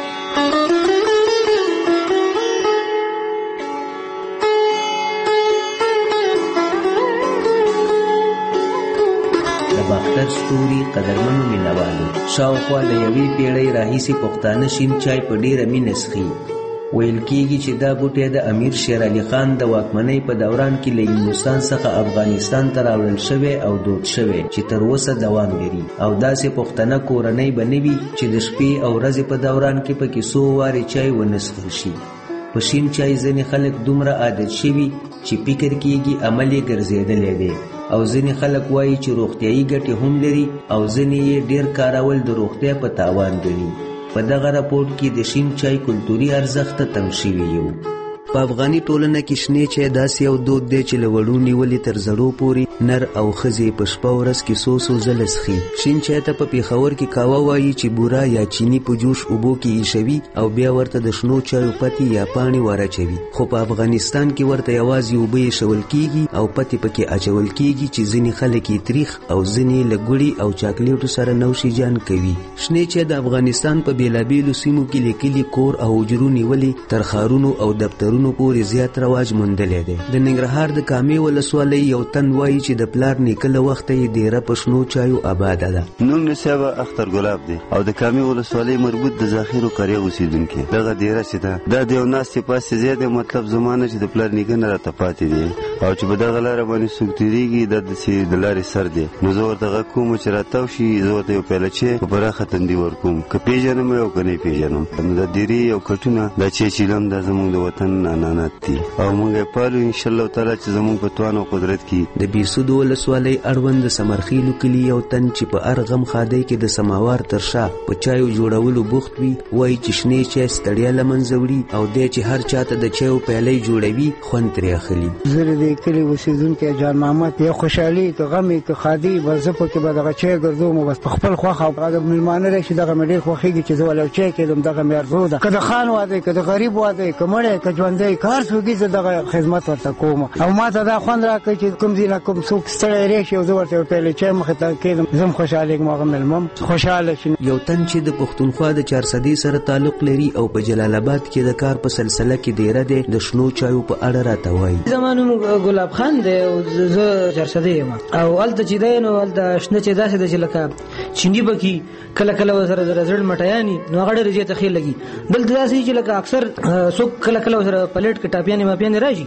باختر ستوري قدرمنو مینوالو، شاوخوا له یوې پیړۍ راهیسې پښتانه شین چای په ډېره مینه څښي. ویل کېږي چې دا بوټی د امیر شیر علي خان د واکمنۍ په دوران کې له هندوستان څخه افغانستان ته راوړل شوی او دود شوی چې تر اوسه دوام لري. او داسې پښتنه کورنۍ به نه وي چې د شپې او ورځې په دوران کې پکې څو وارې چای ونه څښل شي. په شین چای ځینې خلک دومره عادت شوي چې فکر کېږي عمل یې ګرځېدلی دی، او ځینې خلک وایي چې روغتیایي ګټې هم لري او ځینې یې ډېر کارول د روغتیا په تاوان ګڼي. په دغه راپورټ کې د شین چای کلتوري ارزښت ته تم شوي یو. په افغاني ټولنه کې شنې چای داسې یو دود دی چې له وړو نیولې تر زړو پورې نر او ښځې په شپه ورځ کې څو څو ځله څښي. شین چای ته په پېښور کې کاوه وایي چې بوره یا چینی په جوش اوبو کې ایښوي او بیا ورته د شنو چایو پتې یا پاڼې واراچوي. خو په افغانستان کې ورته یوازې اوبه ایښول کېږي او پتې پکې اچول کېږي چې ځینې خلک یې تریخ او ځینې له ګوړې او چاکلیټو سره نوشیجان کوي. شنې چای د افغانستان په بېلابېلو سیمو کې له کلي کور او حجرو نیولې تر ښارونو او دفترونو پورې زیات رواج موندلی دی. د ننګرهار د کامې ولسوالۍ یو تن وایي چې د پلار نیکه له وخته یې ډیره په شنو چایو آباده ده. نوم مې صاحب اختر ګلاب دی او د کامې ولسوالۍ مربوط د ذخیرو قریه اوسېدونکی. دغه ډیره چې ده دا د یو ناستې پاستې ځای دی، مطلب زمانه چې د پلار نیکه نه راته پاتې دی او چې په دغه لاره باندې څوک تېرېږي دا داسې د لارې سر دی. نو زه ورته غږ کوم چې راتاو شي، زه ورته یو پیاله چای په پراخه تندي ورکوم، که پېژنم او که نه پېژنم. نو دا ډېرې او کټونه دا چای چیلم دا زموږ د وطن عنعنات دي او موږ یې پالو انشاءالله تعالی چې زموږ په توان او قدرت کې. د بېسودو ولسوالۍ اړوند د سمرخیلو کلي یو تن چې په هر غم خادۍ کې د سماوار تر شا په چایو جوړولو بوخت وي وایي چې شنې چای ستړیا له منځه وړي او دی چې هر چاته د چایو پیالۍ جوړوي خوند ترې اخلي. زه د دې کلي اوسېدونکی جان محمد یا خوشحالي که غم وي که ښادي به زه پکې به دغه چای ګرځوم او بس په خپل خوښه او هغه مېلمانه راشي دغه مې ډېر خوښېږي چې زه ولې چای کېدم دغه مې ارزو ده. که د خان واده که د غریب واده که مړی که ژوندی که هر څوک زه دغه خدمت ورته کوم او ما ته دا خوند راکوي چې کوم ځای نه کوم څوک ستړی راشي او زه ورته یو پیاله چای مخې ته کېږدم زه هم خوشحالېږم هغه مېلمه هم خوشحاله شي. یو تن چې د پښتونخوا د چارسدې سره تعلق لري او په جلال آباد کې د کار په سلسله کې ډیره دی د شنو چایو په اړه راته وایي. زما نوم ګلاب خان دی او زه چارسدې یم او هلته چې دی نو هلته شنه چای داسې ده چې لکه چیني پکې کله کله ورسره زړ مټیانې نو هغه ډېرې زیاته ښې لګي. دلته داسې چې لکه اکثر څوک کله کله ورسره پلیټ کې ټاپیانې ماپیانې راشي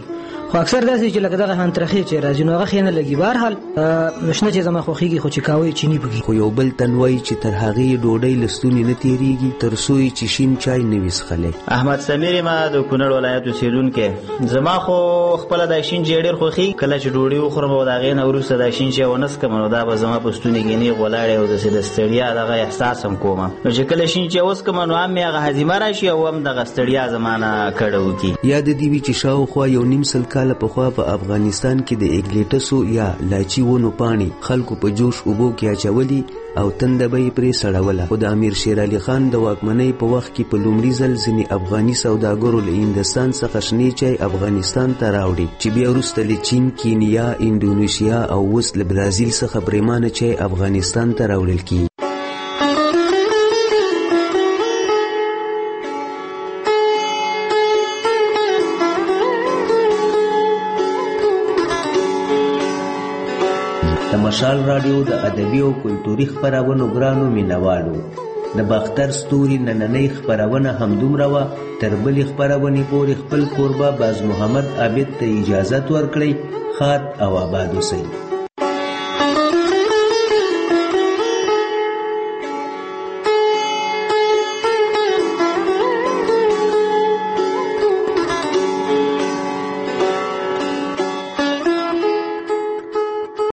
خو اکثر داسې چې لکه دغه هانترخي چې راځي نو هغه خې نه لګي. بهرحال شنه چې زما خوښیږي خو چې کاوی چینی پکې. خو یو بل تن وایي چې تر هغې ډوډۍ له ستوني نه تېرېږي تر څو یې چې شین چای نه وي څښلی. احمد سمیر ما د کونړ ولایت اوسېدونکی. زما خو خپله دا شین چای ډېر خوښي. کله چې ډوډۍ وخورم او د هغې نه وروسته دا شین چای ونه څښم نو دا به زما په ستوني کې نیغ ولاړی او داسې د ستړیا دغه احساس هم کوم. نو چې کله شین چای وڅښم نو هم مې هغه هضمه راشي او هم دغه ستړیا زما نه کډه وکړي. یاد دې وي چې شاوخوا یو نیم سل کاله پخوا په افغانستان کې د ایګلیټسو یا لاچي ونو پاڼې خلکو په جوش اوبو کې اچولي او تنده به یې پرې سړوله. خو د امیر شیر علي خان د واکمنۍ په وخت کې په لومړي ځل ځینې افغاني سوداګرو له هندوستان څخه شنې چای افغانستان ته راوړي چې بیا وروسته له چین، کینیا، اندونیشیا او اوس له برازیل څخه پرېمانه چای افغانستان ته راوړل کیږي. د مشال رادیو د ادبي او کلتوري خپرونو ګرانو مینوالو، د باختر ستوري نننۍ خپرونه همدومره وه. تر بلې خپرونې پورې خپل کوربه باز محمد عابد ته اجازت ورکړئ. ښاد او آباد اوسئ.